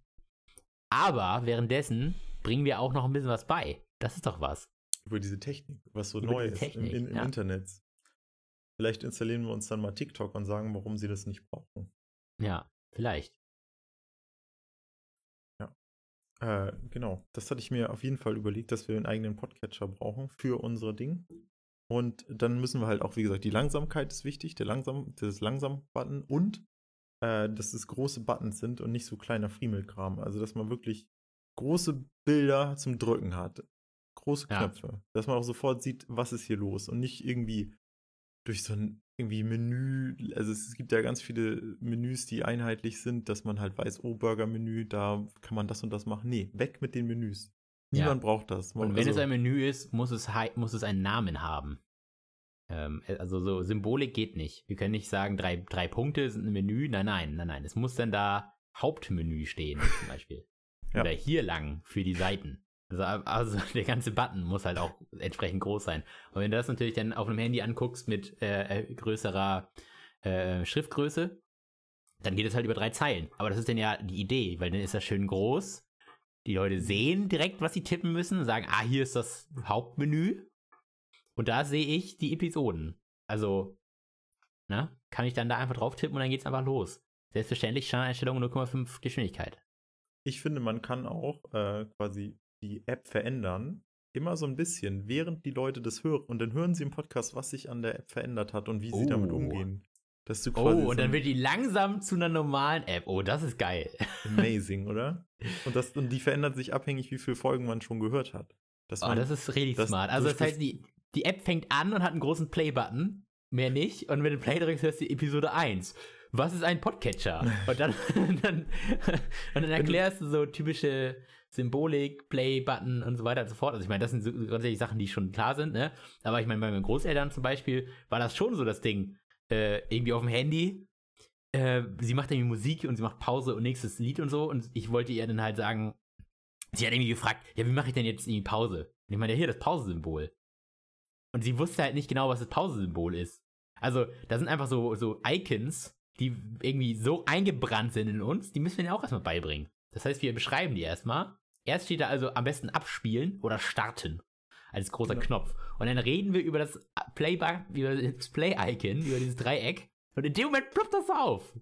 Aber währenddessen bringen wir auch noch ein bisschen was bei. Das ist doch was. Über diese Technik, was so über neu ist Technik, im, im ja. Internet. Vielleicht installieren wir uns dann mal TikTok und sagen, warum sie das nicht brauchen. Ja, vielleicht. Ja. Äh, genau. Das hatte ich mir auf jeden Fall überlegt, dass wir einen eigenen Podcatcher brauchen für unsere Dinge. Und dann müssen wir halt auch, wie gesagt, die Langsamkeit ist wichtig, der langsam, das Langsam-Button und äh, dass es große Buttons sind und nicht so kleiner Friemelkram. Also, dass man wirklich große Bilder zum Drücken hat. Große Knöpfe. Ja. Dass man auch sofort sieht, was ist hier los und nicht irgendwie durch so ein irgendwie Menü, also es gibt ja ganz viele Menüs, die einheitlich sind, dass man halt weiß, oh, Burger-Menü, da kann man das und das machen. Nee, weg mit den Menüs. Niemand ja. braucht das. Man, und wenn also, es ein Menü ist, muss es, muss es einen Namen haben. Ähm, also so Symbolik geht nicht. Wir können nicht sagen, drei, drei Punkte sind ein Menü. Nein, nein, nein, nein. Es muss dann da Hauptmenü stehen, zum Beispiel. Ja. Oder hier lang für die Seiten. Also, also der ganze Button muss halt auch entsprechend groß sein. Und wenn du das natürlich dann auf einem Handy anguckst mit äh, größerer äh, Schriftgröße, dann geht es halt über drei Zeilen. Aber das ist dann ja die Idee, weil dann ist das schön groß. Die Leute sehen direkt, was sie tippen müssen und sagen, ah, hier ist das Hauptmenü. Und da sehe ich die Episoden. Also, ne, kann ich dann da einfach drauf tippen und dann geht's einfach los. Selbstverständlich Standardeinstellung null Komma fünf Geschwindigkeit. Ich finde, man kann auch äh, quasi die App verändern, immer so ein bisschen, während die Leute das hören. Und dann hören sie im Podcast, was sich an der App verändert hat und wie oh. sie damit umgehen. Dass du quasi oh, und so dann wird die langsam zu einer normalen App. Oh, das ist geil. Amazing, oder? Und, das, und die verändert sich abhängig, wie viele Folgen man schon gehört hat. Dass man, oh, das ist richtig das smart. Also das heißt, die, die App fängt an und hat einen großen Play-Button. Mehr nicht. Und wenn du Play drückst, hörst du Episode eins. Was ist ein Podcatcher? Und dann, dann, und dann erklärst du so typische Symbolik, Play-Button und so weiter und so fort. Also ich meine, das sind so grundsätzlich Sachen, die schon klar sind, ne? Aber ich meine, bei meinen Großeltern zum Beispiel war das schon so das Ding. Äh, irgendwie auf dem Handy. Äh, sie macht irgendwie Musik und sie macht Pause und nächstes Lied und so. Und ich wollte ihr dann halt sagen, sie hat irgendwie gefragt, ja, wie mache ich denn jetzt irgendwie Pause? Und ich meine, ja, hier, das Pause-Symbol. Und sie wusste halt nicht genau, was das Pause-Symbol ist. Also, da sind einfach so, so Icons, die irgendwie so eingebrannt sind in uns, die müssen wir ja auch erstmal beibringen. Das heißt, wir beschreiben die erstmal. Erst steht da also am besten abspielen oder starten als großer genau. Knopf. Und dann reden wir über das Play über das Play-Icon, über dieses Dreieck. Und in dem Moment ploppt das auf.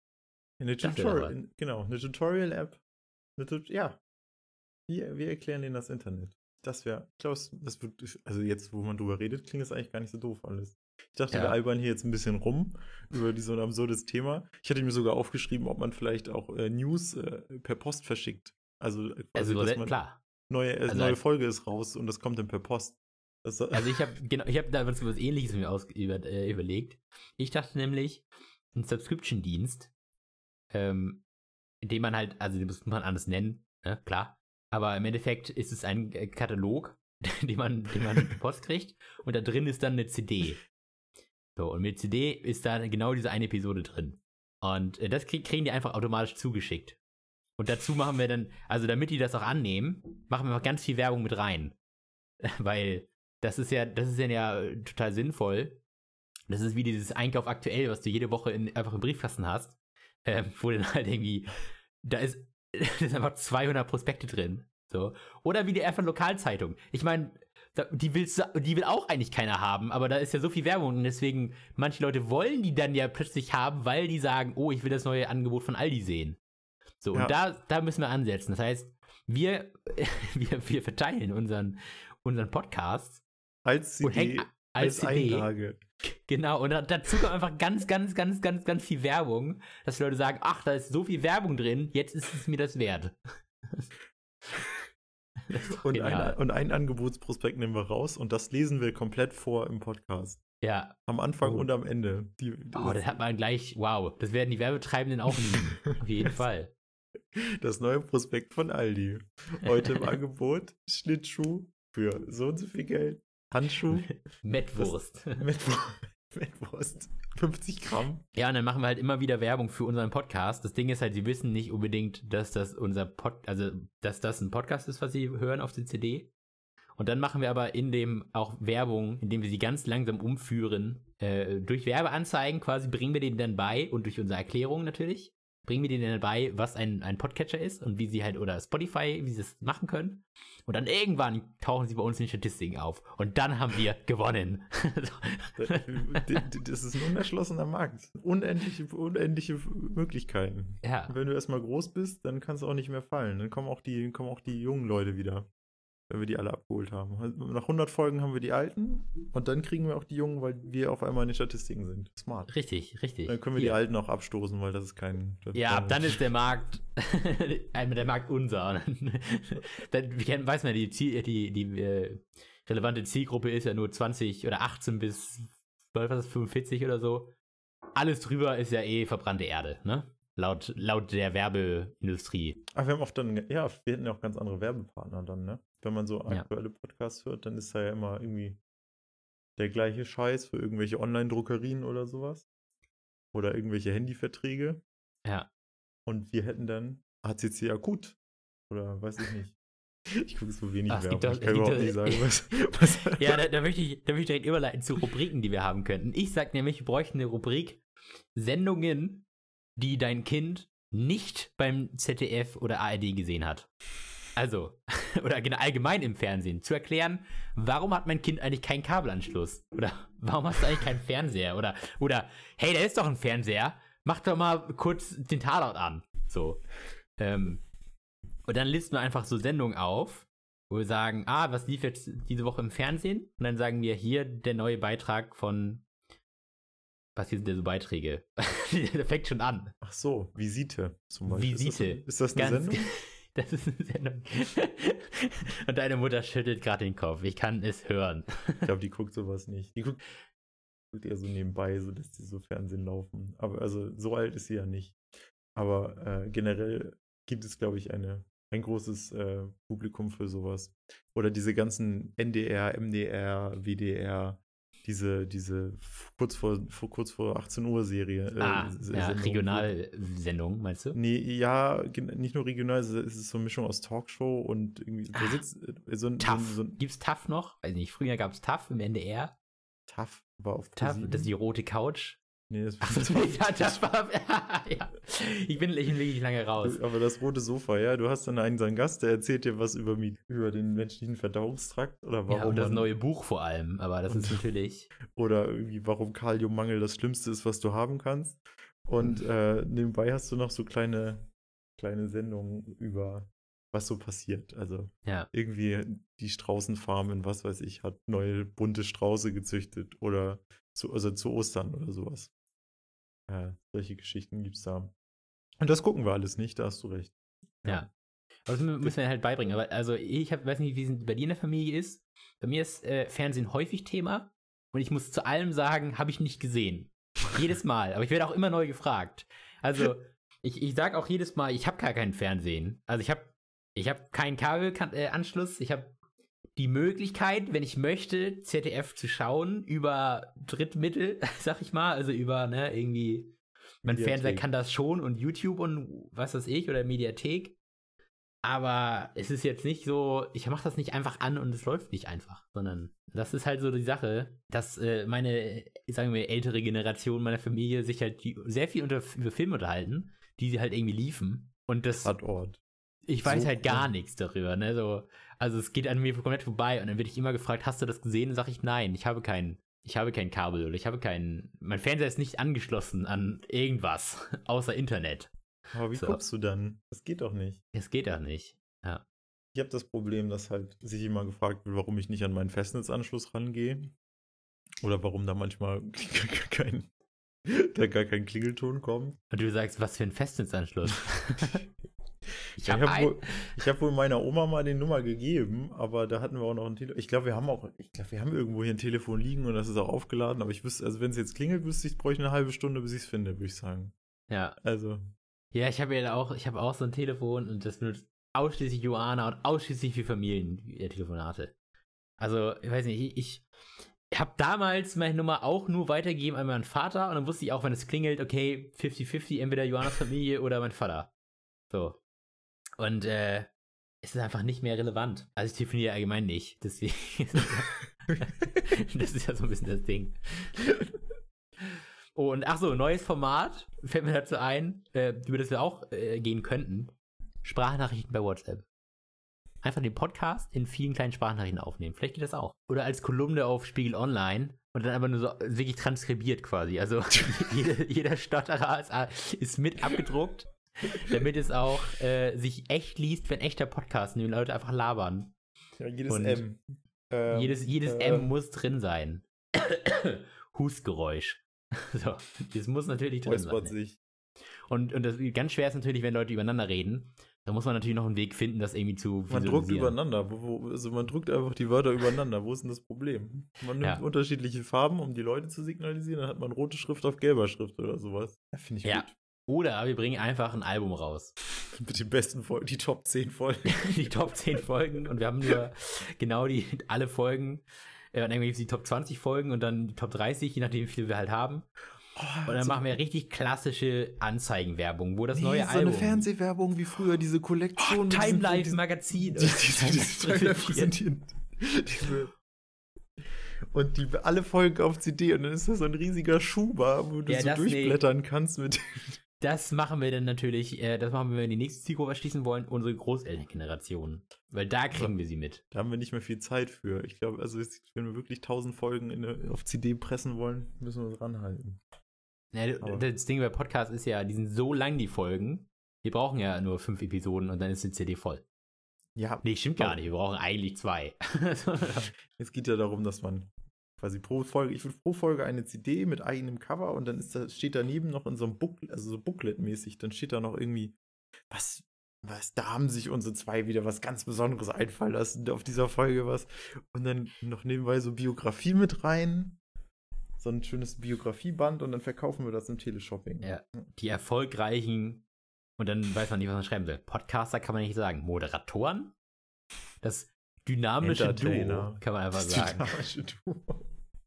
Eine Tutorial, in, genau, eine Tutorial-App. Eine, ja. Wir, wir erklären denen das Internet. Das wäre, ich glaube, das wird, also jetzt, wo man drüber redet, klingt das eigentlich gar nicht so doof alles. Ich dachte, ja. wir albern hier jetzt ein bisschen rum über so ein absurdes Thema. Ich hatte mir sogar aufgeschrieben, ob man vielleicht auch äh, News äh, per Post verschickt. Also, quasi, also dass man klar. Neue, äh, also neue Folge ist raus und das kommt dann per Post. Das, also ich habe genau, ich habe da was, was Ähnliches mir aus, über, äh, überlegt. Ich dachte nämlich, ein Subscription-Dienst, ähm, in dem man halt, also den muss man anders nennen, ne? Klar. Aber im Endeffekt ist es ein äh, Katalog, den man, den man Post kriegt und da drin ist dann eine C D. So, und mit C D ist da genau diese eine Episode drin. Und äh, das krieg, kriegen die einfach automatisch zugeschickt. Und dazu machen wir dann, also damit die das auch annehmen, machen wir noch ganz viel Werbung mit rein. Weil das ist ja, das ist ja total sinnvoll. Das ist wie dieses Einkauf aktuell, was du jede Woche in, einfach im Briefkasten hast. Äh, wo dann halt irgendwie, da ist, da ist einfach zweihundert Prospekte drin. So. Oder wie die einfach Lokalzeitung. Ich meine, die, willst, die will auch eigentlich keiner haben, aber da ist ja so viel Werbung und deswegen, manche Leute wollen die dann ja plötzlich haben, weil die sagen, oh, ich will das neue Angebot von Aldi sehen. So, ja. Und da, da müssen wir ansetzen. Das heißt, wir, wir, wir verteilen unseren, unseren Podcast als C D, als, als C D. Einlage. Genau, und dazu kommt einfach ganz, ganz, ganz, ganz, ganz viel Werbung, dass die Leute sagen, ach, da ist so viel Werbung drin, jetzt ist es mir das wert. Und, ein, und ein Angebotsprospekt nehmen wir raus und das lesen wir komplett vor im Podcast. Ja. Am Anfang oh. und am Ende. Die, das oh, das hat man gleich, wow, das werden die Werbetreibenden auch lieben. Auf jeden Fall. Das neue Prospekt von Aldi. Heute im Angebot Schlittschuh für so und so viel Geld. Handschuh. Mettwurst. Mettwurst. fünfzig Gramm. Ja, und dann machen wir halt immer wieder Werbung für unseren Podcast. Das Ding ist halt, sie wissen nicht unbedingt, dass das unser Pod, also dass das ein Podcast ist, was sie hören auf der C D. Und dann machen wir aber in dem auch Werbung, indem wir sie ganz langsam umführen. Äh, durch Werbeanzeigen quasi bringen wir denen dann bei und durch unsere Erklärung natürlich, bringen wir denen dann bei, was ein, ein Podcatcher ist und wie sie halt, oder Spotify, wie sie es machen können. Und dann irgendwann tauchen sie bei uns in den Statistiken auf. Und dann haben wir gewonnen. Das ist ein unerschlossener Markt. Unendliche, unendliche Möglichkeiten. Ja. Und wenn du erstmal groß bist, dann kannst du auch nicht mehr fallen. Dann kommen auch die, kommen auch die jungen Leute wieder. Wenn wir die alle abgeholt haben. Nach hundert Folgen haben wir die Alten und dann kriegen wir auch die Jungen, weil wir auf einmal in den Statistiken sind. Smart. Richtig, richtig. Dann können wir Hier. die Alten auch abstoßen, weil das ist kein... Das ja, ab dann ist der Markt der Markt unser. Dann weiß man, die, die, die, die äh, relevante Zielgruppe ist ja nur zwanzig oder achtzehn bis was ist, fünfundvierzig oder so. Alles drüber ist ja eh verbrannte Erde, ne? Laut, laut der Werbeindustrie. Ach, wir haben oft dann, ja, wir hätten ja auch ganz andere Werbepartner dann, ne? Wenn man so aktuelle ja. Podcasts hört, dann ist da ja immer irgendwie der gleiche Scheiß für irgendwelche Online-Druckerien oder sowas. Oder irgendwelche Handyverträge. Ja. Und wir hätten dann H C C akut. Oder weiß ich nicht. Ich gucke so wenig Ach, Werbung. Doch, ich kann überhaupt nicht sagen, was... was ja, da, da, möchte ich, da möchte ich direkt überleiten zu Rubriken, die wir haben könnten. Ich sag nämlich, wir bräuchten eine Rubrik Sendungen, die dein Kind nicht beim Z D F oder A R D gesehen hat. Also, oder allgemein im Fernsehen. Zu erklären, warum hat mein Kind eigentlich keinen Kabelanschluss? Oder warum hast du eigentlich keinen Fernseher? Oder, oder hey, da ist doch ein Fernseher. Mach doch mal kurz den Tatort an. So. Ähm, und dann listen wir einfach so Sendungen auf, wo wir sagen, ah, was lief jetzt diese Woche im Fernsehen? Und dann sagen wir, hier der neue Beitrag von... Was hier sind denn so Beiträge? Der fängt schon an. Ach so, Visite zum Beispiel. Visite. Ist das, ist das eine Ganz, Sendung? Das ist eine Sendung. Und deine Mutter schüttelt gerade den Kopf. Ich kann es hören. Ich glaube, die guckt sowas nicht. Die guckt, guckt eher so nebenbei, so dass die so Fernsehen laufen. Aber also so alt ist sie ja nicht. Aber äh, generell gibt es, glaube ich, eine, ein großes äh, Publikum für sowas. Oder diese ganzen N D R, M D R, W D R, diese, diese kurz vor, vor, kurz vor achtzehn Uhr Serie. Äh, ah, ja, Regionalsendung, meinst du? Nee, ja, nicht nur regional, es ist so eine Mischung aus Talkshow und irgendwie ah, da sitzt, so ein, TAF. So ein, Gibt's TAF noch? Weiß nicht, früher gab's TAF im N D R. TAF war auf TAF, das ist die rote Couch. Nee, das, Ach, das, ja, das war, ja. Ich bin, ich bin wirklich lange raus. Aber das rote Sofa, ja, du hast dann einen, so einen Gast, der erzählt dir was über, über den menschlichen Verdauungstrakt oder warum. Ja, und das man, neue Buch vor allem, aber das und, ist natürlich. Oder irgendwie, warum Kaliummangel das Schlimmste ist, was du haben kannst. Und äh, nebenbei hast du noch so kleine, kleine Sendungen über, was so passiert. Also ja. irgendwie die Straußenfarm in was weiß ich, hat neue bunte Strauße gezüchtet oder zu, also zu Ostern oder sowas. Äh, solche Geschichten gibt's da. Und das gucken wir alles nicht, da hast du recht. Ja. ja. Das müssen wir halt beibringen. Aber also ich hab, weiß nicht, wie es bei dir in der Familie ist. Bei mir ist äh, Fernsehen häufig Thema. Und ich muss zu allem sagen, habe ich nicht gesehen. Jedes Mal. Aber ich werde auch immer neu gefragt. Also ich, ich sage auch jedes Mal, ich habe gar keinen Fernsehen. Also ich habe ich hab keinen Kabelanschluss. Ich habe die Möglichkeit, wenn ich möchte, Z D F zu schauen über Drittmittel, sag ich mal. Also über, ne, irgendwie, mein Mediathek. Fernseher kann das schon und YouTube und was weiß ich oder Mediathek. Aber es ist jetzt nicht so, ich mache das nicht einfach an und es läuft nicht einfach, sondern das ist halt so die Sache, dass äh, meine, sagen wir, ältere Generation meiner Familie sich halt die, sehr viel unter, über Filme unterhalten, die sie halt irgendwie liefen. Und das, Tatort. Ich weiß so, halt gar ja. nichts darüber, ne, so, also es geht an mir komplett vorbei und dann werde ich immer gefragt, hast du das gesehen? Und sage ich, nein, ich habe keinen, ich habe kein Kabel oder ich habe keinen, mein Fernseher ist nicht angeschlossen an irgendwas, außer Internet. Aber wie so. guckst du dann? Das geht doch nicht. Das geht doch nicht, ja. Ich habe das Problem, dass halt sich immer gefragt wird, warum ich nicht an meinen Festnetzanschluss rangehe. Oder warum da manchmal gar kein, da gar kein Klingelton kommt. Und du sagst, was für ein Festnetzanschluss? ich habe hab wohl, hab wohl meiner Oma mal die Nummer gegeben, aber da hatten wir auch noch ein Telefon. Ich glaube, wir haben auch, ich glaube, wir haben irgendwo hier ein Telefon liegen und das ist auch aufgeladen, aber ich wüsste, also wenn es jetzt klingelt, wüsste ich, bräuchte ich eine halbe Stunde, bis ich es finde, würde ich sagen. Ja. Also. Ja, ich habe ja auch, ich habe auch so ein Telefon und das benutzt ausschließlich Joana und ausschließlich für Familientelefonate. Also, ich weiß nicht, ich, ich habe damals meine Nummer auch nur weitergegeben an meinen Vater und dann wusste ich auch, wenn es klingelt, okay, fünfzig fünfzig, entweder Joanas Familie oder mein Vater. So. Und äh, es ist einfach nicht mehr relevant. Also ich telefoniere allgemein nicht. Deswegen das ist ja so ein bisschen das Ding. Und ach so, neues Format, fällt mir dazu ein, äh, über das wir auch äh, gehen könnten. Sprachnachrichten bei WhatsApp. Einfach den Podcast in vielen kleinen Sprachnachrichten aufnehmen. Vielleicht geht das auch. Oder als Kolumne auf Spiegel Online und dann aber nur so wirklich transkribiert quasi. Also jeder, jeder Stotterer ist, ist mit abgedruckt, damit es auch äh, sich echt liest, wenn echter Podcast, und die Leute einfach labern. Ja, jedes und M. Ähm, jedes jedes äh, M muss drin sein. Hustgeräusch. So, das muss natürlich drin sein. Sich. Und, und das ganz schwer ist natürlich, wenn Leute übereinander reden. Da muss man natürlich noch einen Weg finden, das irgendwie zu Man drückt übereinander. Wo, wo, also man drückt einfach die Wörter übereinander. Wo ist denn das Problem? Man nimmt ja. unterschiedliche Farben, um die Leute zu signalisieren. Dann hat man rote Schrift auf gelber Schrift oder sowas. Ja, finde ich ja. gut. Oder wir bringen einfach ein Album raus. Mit den besten Folgen, die Top zehn Folgen. Die Top zehn Folgen. Und wir haben nur genau die alle Folgen. Äh, dann irgendwie die Top zwanzig Folgen und dann die Top dreißig, je nachdem, wie viel wir halt haben. Oh, und dann so machen wir richtig klassische Anzeigenwerbung, wo das nee, neue so Album... so eine Fernsehwerbung wie früher, diese Kollektion... Oh, Time Life Magazin. Die, die, die, die, diese, und die alle Folgen auf C D und dann ist das so ein riesiger Schuber, wo du ja, so durchblättern nee. kannst mit... Das machen wir dann natürlich, äh, das machen wir, wenn wir die nächste Zielgruppe erschließen wollen, unsere Großelterngeneration. Weil da kriegen wir sie mit. Da haben wir nicht mehr viel Zeit für. Ich glaube, also wenn wir wirklich tausend Folgen in eine, auf C D pressen wollen, müssen wir uns ranhalten. Ja, das Ding bei Podcasts ist ja, die sind so lang, die Folgen. Wir brauchen ja nur fünf Episoden und dann ist die C D voll. Ja. Nee, stimmt gar nicht. Wir brauchen eigentlich zwei. Es geht ja darum, dass man quasi pro Folge, ich will pro Folge eine C D mit eigenem Cover und dann ist da, steht daneben noch in so einem Booklet, also so Booklet-mäßig, dann steht da noch irgendwie, was, was, da haben sich unsere zwei wieder was ganz Besonderes einfallen lassen, auf dieser Folge was. Und dann noch nebenbei so Biografie mit rein, so ein schönes Biografieband und dann verkaufen wir das im Teleshopping. Ja, die erfolgreichen, und dann weiß man nicht, was man schreiben will. Podcaster kann man nicht sagen. Moderatoren? Das dynamische Duo, kann man einfach das sagen. Dynamische Duo.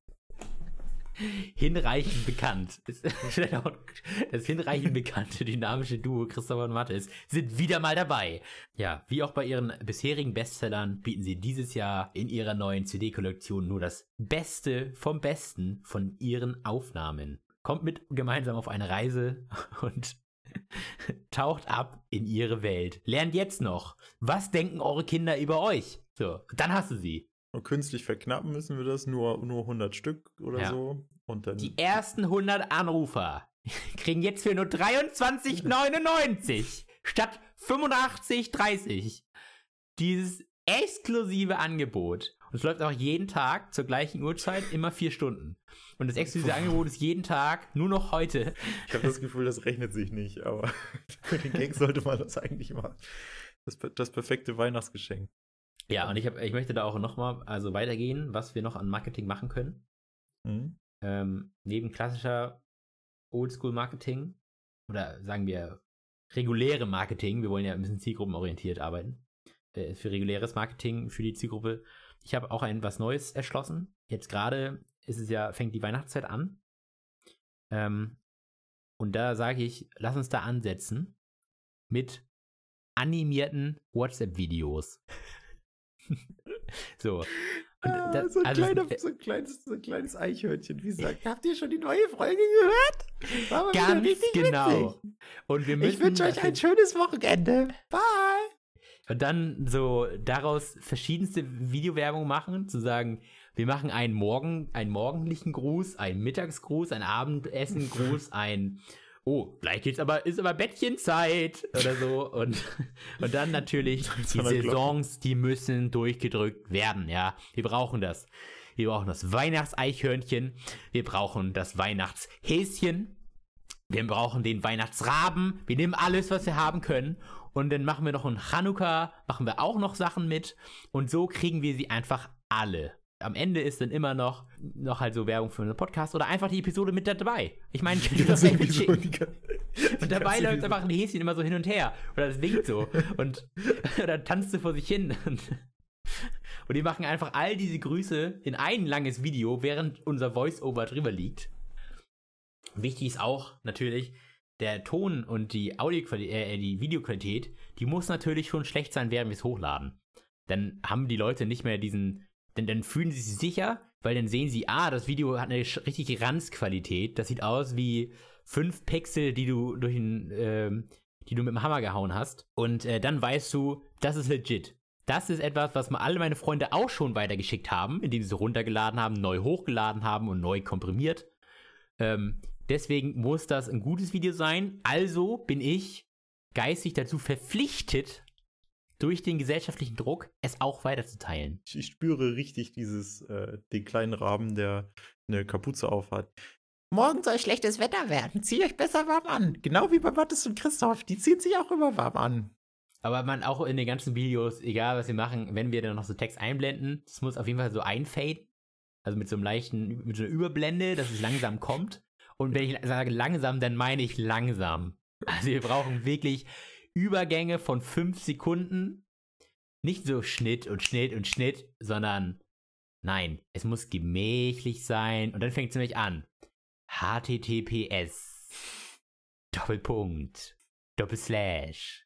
Hinreichend bekannt. Das hinreichend bekannte dynamische Duo Christopher und Mathis sind wieder mal dabei. Ja, wie auch bei ihren bisherigen Bestsellern bieten sie dieses Jahr in ihrer neuen C D-Kollektion nur das Beste vom Besten von ihren Aufnahmen. Kommt mit gemeinsam auf eine Reise und taucht ab in ihre Welt. Lernt jetzt noch. Was denken eure Kinder über euch? So, dann hast du sie. Und künstlich verknappen müssen wir das, nur, nur hundert Stück oder ja. so. Und dann die ersten hundert Anrufer kriegen jetzt für nur dreiundzwanzig neunundneunzig statt fünfundachtzig dreißig dieses exklusive Angebot. Und es läuft auch jeden Tag zur gleichen Uhrzeit, immer vier Stunden. Und das exklusive Angebot ist jeden Tag, nur noch heute. Ich habe das Gefühl, das rechnet sich nicht, aber für den Gag sollte man das eigentlich machen. Das, das perfekte Weihnachtsgeschenk. Ja, und ich, hab, ich möchte da auch nochmal also weitergehen, was wir noch an Marketing machen können. Mhm. Ähm, neben klassischer Oldschool-Marketing oder sagen wir reguläre Marketing, wir wollen ja ein bisschen zielgruppenorientiert arbeiten, äh, für reguläres Marketing für die Zielgruppe. Ich habe auch ein was Neues erschlossen. Jetzt gerade ist es ja, fängt die Weihnachtszeit an. Ähm, und da sage ich, lass uns da ansetzen mit animierten WhatsApp-Videos. So. Ah, das, so, ein also, kleiner, so, ein kleines, so ein kleines Eichhörnchen, wie sagt, habt ihr schon die neue Folge gehört? War ganz genau. Witzig. Und wir müssen, ich wünsche euch ein schönes Wochenende. Bye. Und dann so daraus verschiedenste Videowerbung machen, zu sagen, wir machen einen Morgen, einen morgendlichen Gruß, einen Mittagsgruß, einen Abendessengruß, ein oh, gleich geht's aber, ist aber Bettchenzeit oder so. Und, und dann natürlich die Saisons, die müssen durchgedrückt werden, ja. Wir brauchen das. Wir brauchen das Weihnachtseichhörnchen. Wir brauchen das Weihnachtshäschen. Wir brauchen den Weihnachtsraben. Wir nehmen alles, was wir haben können. Und dann machen wir noch ein Chanukka, machen wir auch noch Sachen mit. Und so kriegen wir sie einfach alle. Am Ende ist dann immer noch, noch halt so Werbung für einen Podcast oder einfach die Episode mit dabei. Ich meine, ich das das so die, die und dabei läuft einfach ein Häschen immer so hin und her. Oder es winkt so. Und oder tanzt so vor sich hin. Und, und die machen einfach all diese Grüße in ein langes Video, während unser Voice-Over drüber liegt. Wichtig ist auch natürlich, der Ton und die Audioqualität, äh, die Videoqualität, die muss natürlich schon schlecht sein, während wir es hochladen. Dann haben die Leute nicht mehr diesen. Denn dann fühlen sie sich sicher, weil dann sehen sie, ah, das Video hat eine richtige Ranzqualität. Das sieht aus wie fünf Pixel, die du durch ein, ähm, die du mit dem Hammer gehauen hast. Und äh, dann weißt du, das ist legit. Das ist etwas, was mir alle meine Freunde auch schon weitergeschickt haben, indem sie es runtergeladen haben, neu hochgeladen haben und neu komprimiert. Ähm, deswegen muss das ein gutes Video sein. Also bin ich geistig dazu verpflichtet, durch den gesellschaftlichen Druck, es auch weiterzuteilen. Ich, ich spüre richtig dieses, äh, den kleinen Raben, der eine Kapuze aufhat. Morgen soll schlechtes Wetter werden. Zieht euch besser warm an. Genau wie bei Mathis und Christoph. Die ziehen sich auch immer warm an. Aber man auch in den ganzen Videos, egal was wir machen, wenn wir dann noch so Text einblenden, das muss auf jeden Fall so einfaden. Also mit so einem leichten, mit so einer Überblende, dass es langsam kommt. Und wenn ich sage langsam, dann meine ich langsam. Also wir brauchen wirklich Übergänge von fünf Sekunden, nicht so Schnitt und Schnitt und Schnitt, sondern nein, es muss gemächlich sein und dann fängt es nämlich an. H T T P S Doppelpunkt Doppelslash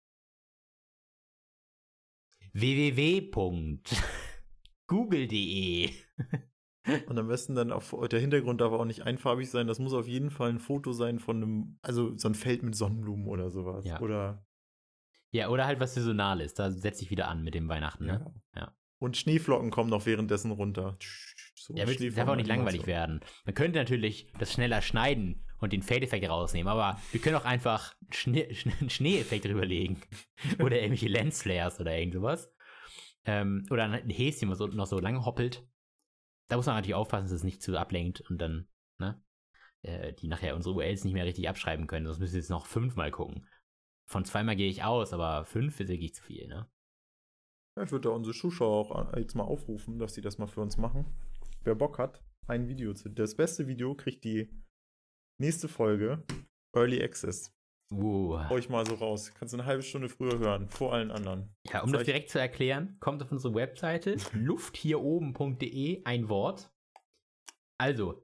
w w w Punkt google Punkt de Und am besten dann auf, der Hintergrund darf auch nicht einfarbig sein. Das muss auf jeden Fall ein Foto sein von einem, also so ein Feld mit Sonnenblumen oder sowas. Ja. Oder, ja, oder halt was Saisonales. Da setze ich wieder an mit dem Weihnachten, ne? Ja. ja. Und Schneeflocken kommen noch währenddessen runter. So, ja, es darf auch nicht langweilig so. werden. Man könnte natürlich das schneller schneiden und den Fade-Effekt rausnehmen, aber wir können auch einfach Schnee, einen Schneeeffekt drüberlegen. Oder irgendwelche Lensflares oder irgend sowas. Ähm, oder ein Häschen, was noch so lange hoppelt. Da muss man natürlich aufpassen, dass es nicht zu ablenkt und dann, ne, äh, die nachher unsere U R Ls nicht mehr richtig abschreiben können. Sonst müssen wir jetzt noch fünfmal gucken. Von zweimal gehe ich aus, aber fünf ist wirklich zu viel, ne? Ja, ich würde da unsere Zuschauer auch jetzt mal aufrufen, dass sie das mal für uns machen. Wer Bock hat, ein Video zu. Das beste Video kriegt die nächste Folge Early Access. Uh. Hau ich mal so raus. Kannst du eine halbe Stunde früher hören, vor allen anderen. Ja, um das, das direkt zu erklären, kommt auf unsere Webseite luft hier oben punkt de ein Wort. Also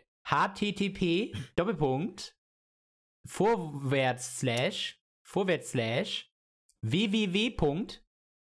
http Doppelpunkt vorwärts slash vorwärts slash www.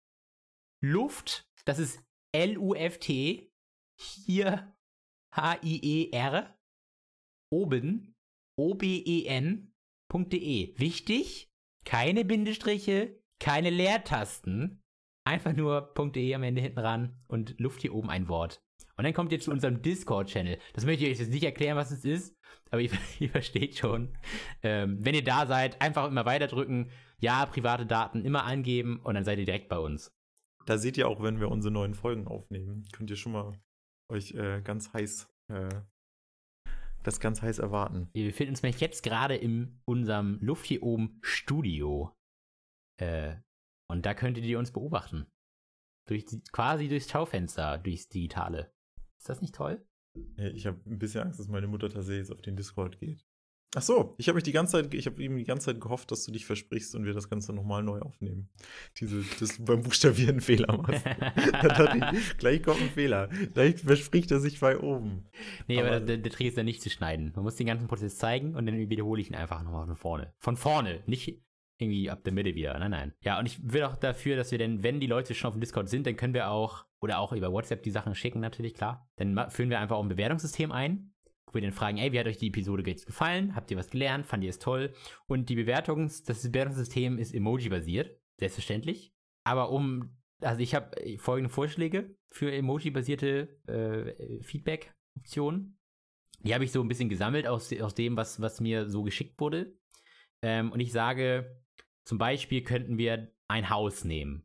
Luft, das ist L U F T, hier H I E R, oben O B E N .de. Wichtig, keine Bindestriche, keine Leertasten, einfach nur .de am Ende hinten ran und Luft hier oben ein Wort. Und dann kommt ihr zu unserem Discord-Channel. Das möchte ich euch jetzt nicht erklären, was es ist, aber ihr, ihr versteht schon. Ähm, wenn ihr da seid, einfach immer weiter drücken, ja, private Daten immer angeben und dann seid ihr direkt bei uns. Da seht ihr auch, wenn wir unsere neuen Folgen aufnehmen, könnt ihr schon mal euch äh, ganz heiß äh, das ganz heiß erwarten. Wir befinden uns nämlich jetzt gerade in unserem Luft hier oben Studio. Äh, Und da könntet ihr uns beobachten. Durch die, quasi durchs Schaufenster, durchs Digitale. Ist das nicht toll? Ich habe ein bisschen Angst, dass meine Mutter tatsächlich jetzt auf den Discord geht. Ach so, ich habe mich die ganze Zeit, ich habe eben die ganze Zeit gehofft, dass du dich versprichst und wir das Ganze nochmal neu aufnehmen. Diese, dass du beim Buchstabieren einen Fehler machst. Dann dachte ich, gleich kommt ein Fehler. Gleich verspricht er sich bei oben. Nee, aber, aber der, der Trick ist ja nicht zu schneiden. Man muss den ganzen Prozess zeigen und dann wiederhole ich ihn einfach nochmal von vorne. Von vorne, nicht irgendwie ab der Mitte wieder. Nein, nein. Ja, und ich will auch dafür, dass wir dann, wenn die Leute schon auf dem Discord sind, dann können wir auch, oder auch über WhatsApp die Sachen schicken natürlich, klar. Dann führen wir einfach auch ein Bewertungssystem ein, wo wir dann fragen, ey, wie hat euch die Episode jetzt gefallen? Habt ihr was gelernt? Fandet ihr es toll? Und die Bewertungs-, das Bewertungssystem ist Emoji-basiert, selbstverständlich. Aber um, also ich habe folgende Vorschläge für Emoji-basierte äh, Feedback-Optionen. Die habe ich so ein bisschen gesammelt aus, aus dem, was, was mir so geschickt wurde. Ähm, und ich sage, zum Beispiel könnten wir ein Haus nehmen.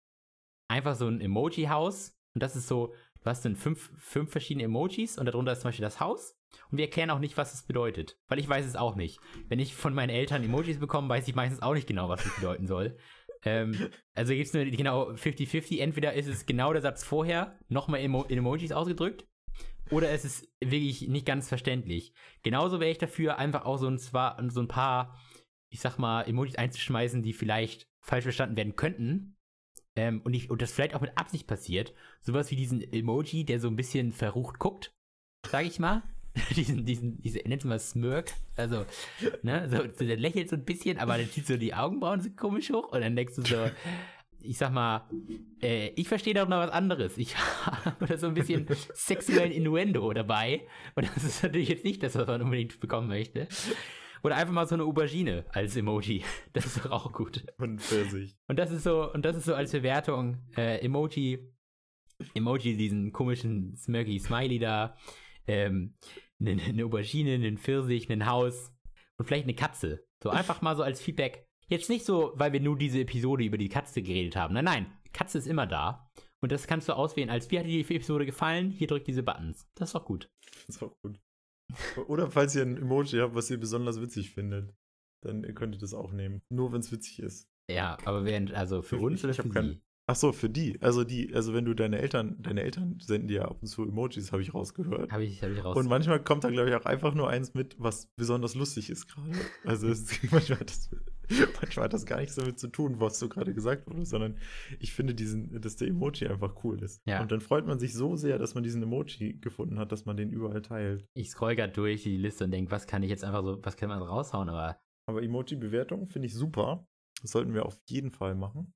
Einfach so ein Emoji-Haus. Und das ist so, du hast dann fünf, fünf verschiedene Emojis und darunter ist zum Beispiel das Haus. Und wir erklären auch nicht, was es bedeutet. Weil ich weiß es auch nicht. Wenn ich von meinen Eltern Emojis bekomme, weiß ich meistens auch nicht genau, was es bedeuten soll. ähm, also gibt es nur genau fifty fifty. Entweder ist es genau der Satz vorher, nochmal Emo- in Emojis ausgedrückt. Oder es ist wirklich nicht ganz verständlich. Genauso wäre ich dafür, einfach auch so ein, zwar, so ein paar, ich sag mal, Emojis einzuschmeißen, die vielleicht falsch verstanden werden könnten. Ähm, und, ich, und das vielleicht auch mit Absicht passiert. Sowas wie diesen Emoji, der so ein bisschen verrucht guckt, sag ich mal. diesen, diesen, diese, nennt man Smirk. Also, ne, so, so, der lächelt so ein bisschen, aber dann zieht so die Augenbrauen so komisch hoch und dann denkst du so, ich sag mal, äh, ich verstehe da noch was anderes. Ich habe da so ein bisschen sexuellen Innuendo dabei. Und das ist natürlich jetzt nicht das, was man unbedingt bekommen möchte. Oder einfach mal so eine Aubergine als Emoji. Das ist doch auch gut. Und Pfirsich. Und das ist so, und das ist so als Bewertung, äh, Emoji, Emoji, diesen komischen Smirky Smiley da, ähm, eine, eine Aubergine, einen Pfirsich, ein Haus und vielleicht eine Katze. So einfach mal so als Feedback. Jetzt nicht so, weil wir nur diese Episode über die Katze geredet haben. Nein, nein, die Katze ist immer da. Und das kannst du auswählen als, wie hat dir die Episode gefallen? Hier drückt diese Buttons. Das ist doch gut. Das ist auch gut. Oder falls ihr ein Emoji habt, was ihr besonders witzig findet, dann könnt ihr das auch nehmen. Nur wenn es witzig ist. Ja, aber während, also für uns oder für die? Ach so, für die. Also die, also wenn du deine Eltern, deine Eltern senden dir ja ab und zu Emojis, habe ich rausgehört. Habe ich, hab ich rausgehört. Und manchmal kommt da, glaube ich, auch einfach nur eins mit, was besonders lustig ist gerade. Also es, manchmal, hat das, manchmal hat das gar nichts damit zu tun, was du gerade gesagt hast, sondern ich finde diesen, dass der Emoji einfach cool ist. Ja. Und dann freut man sich so sehr, dass man diesen Emoji gefunden hat, dass man den überall teilt. Ich scroll gerade durch die Liste und denke, was kann ich jetzt einfach so, was kann man raushauen, aber. Aber Emoji-Bewertung finde ich super. Das sollten wir auf jeden Fall machen.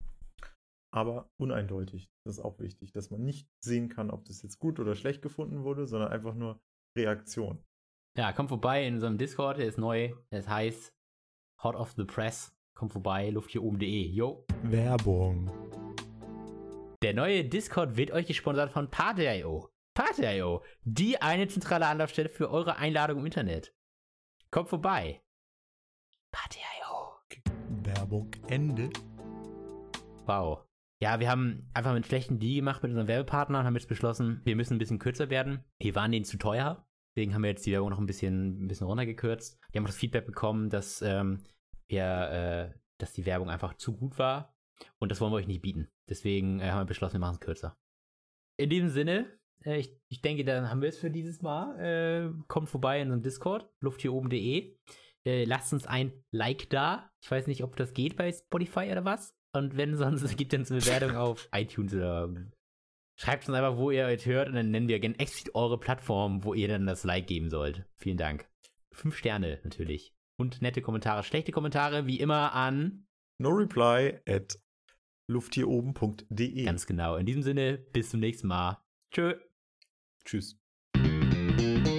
Aber uneindeutig. Das ist auch wichtig, dass man nicht sehen kann, ob das jetzt gut oder schlecht gefunden wurde, sondern einfach nur Reaktion. Ja, kommt vorbei in unserem Discord, der ist neu. Das heißt Hot of the Press. Kommt vorbei, luft hier oben punkt de. Jo. Werbung. Der neue Discord wird euch gesponsert von Party punkt io. Party punkt io, die eine zentrale Anlaufstelle für eure Einladung im Internet. Kommt vorbei. Party punkt io. Werbung Ende. Wow. Ja, wir haben einfach einen schlechten Deal gemacht mit unseren Werbepartnern und haben jetzt beschlossen, wir müssen ein bisschen kürzer werden. Wir waren denen zu teuer. Deswegen haben wir jetzt die Werbung noch ein bisschen, ein bisschen runtergekürzt. Wir haben auch das Feedback bekommen, dass, ähm, wir, äh, dass die Werbung einfach zu gut war. Und das wollen wir euch nicht bieten. Deswegen äh, haben wir beschlossen, wir machen es kürzer. In diesem Sinne, äh, ich, ich denke, dann haben wir es für dieses Mal. Äh, kommt vorbei in unserem Discord, luft hier oben punkt de. Äh, lasst uns ein Like da. Ich weiß nicht, ob das geht bei Spotify oder was. Und wenn sonst, gibt uns eine Bewertung auf iTunes oder schreibt uns einfach, wo ihr euch hört und dann nennen wir gerne explizit eure Plattform, wo ihr dann das Like geben sollt. Vielen Dank. Fünf Sterne natürlich. Und nette Kommentare. Schlechte Kommentare wie immer an noreply at luft hier oben punkt de. Ganz genau. In diesem Sinne, bis zum nächsten Mal. Tschö. Tschüss.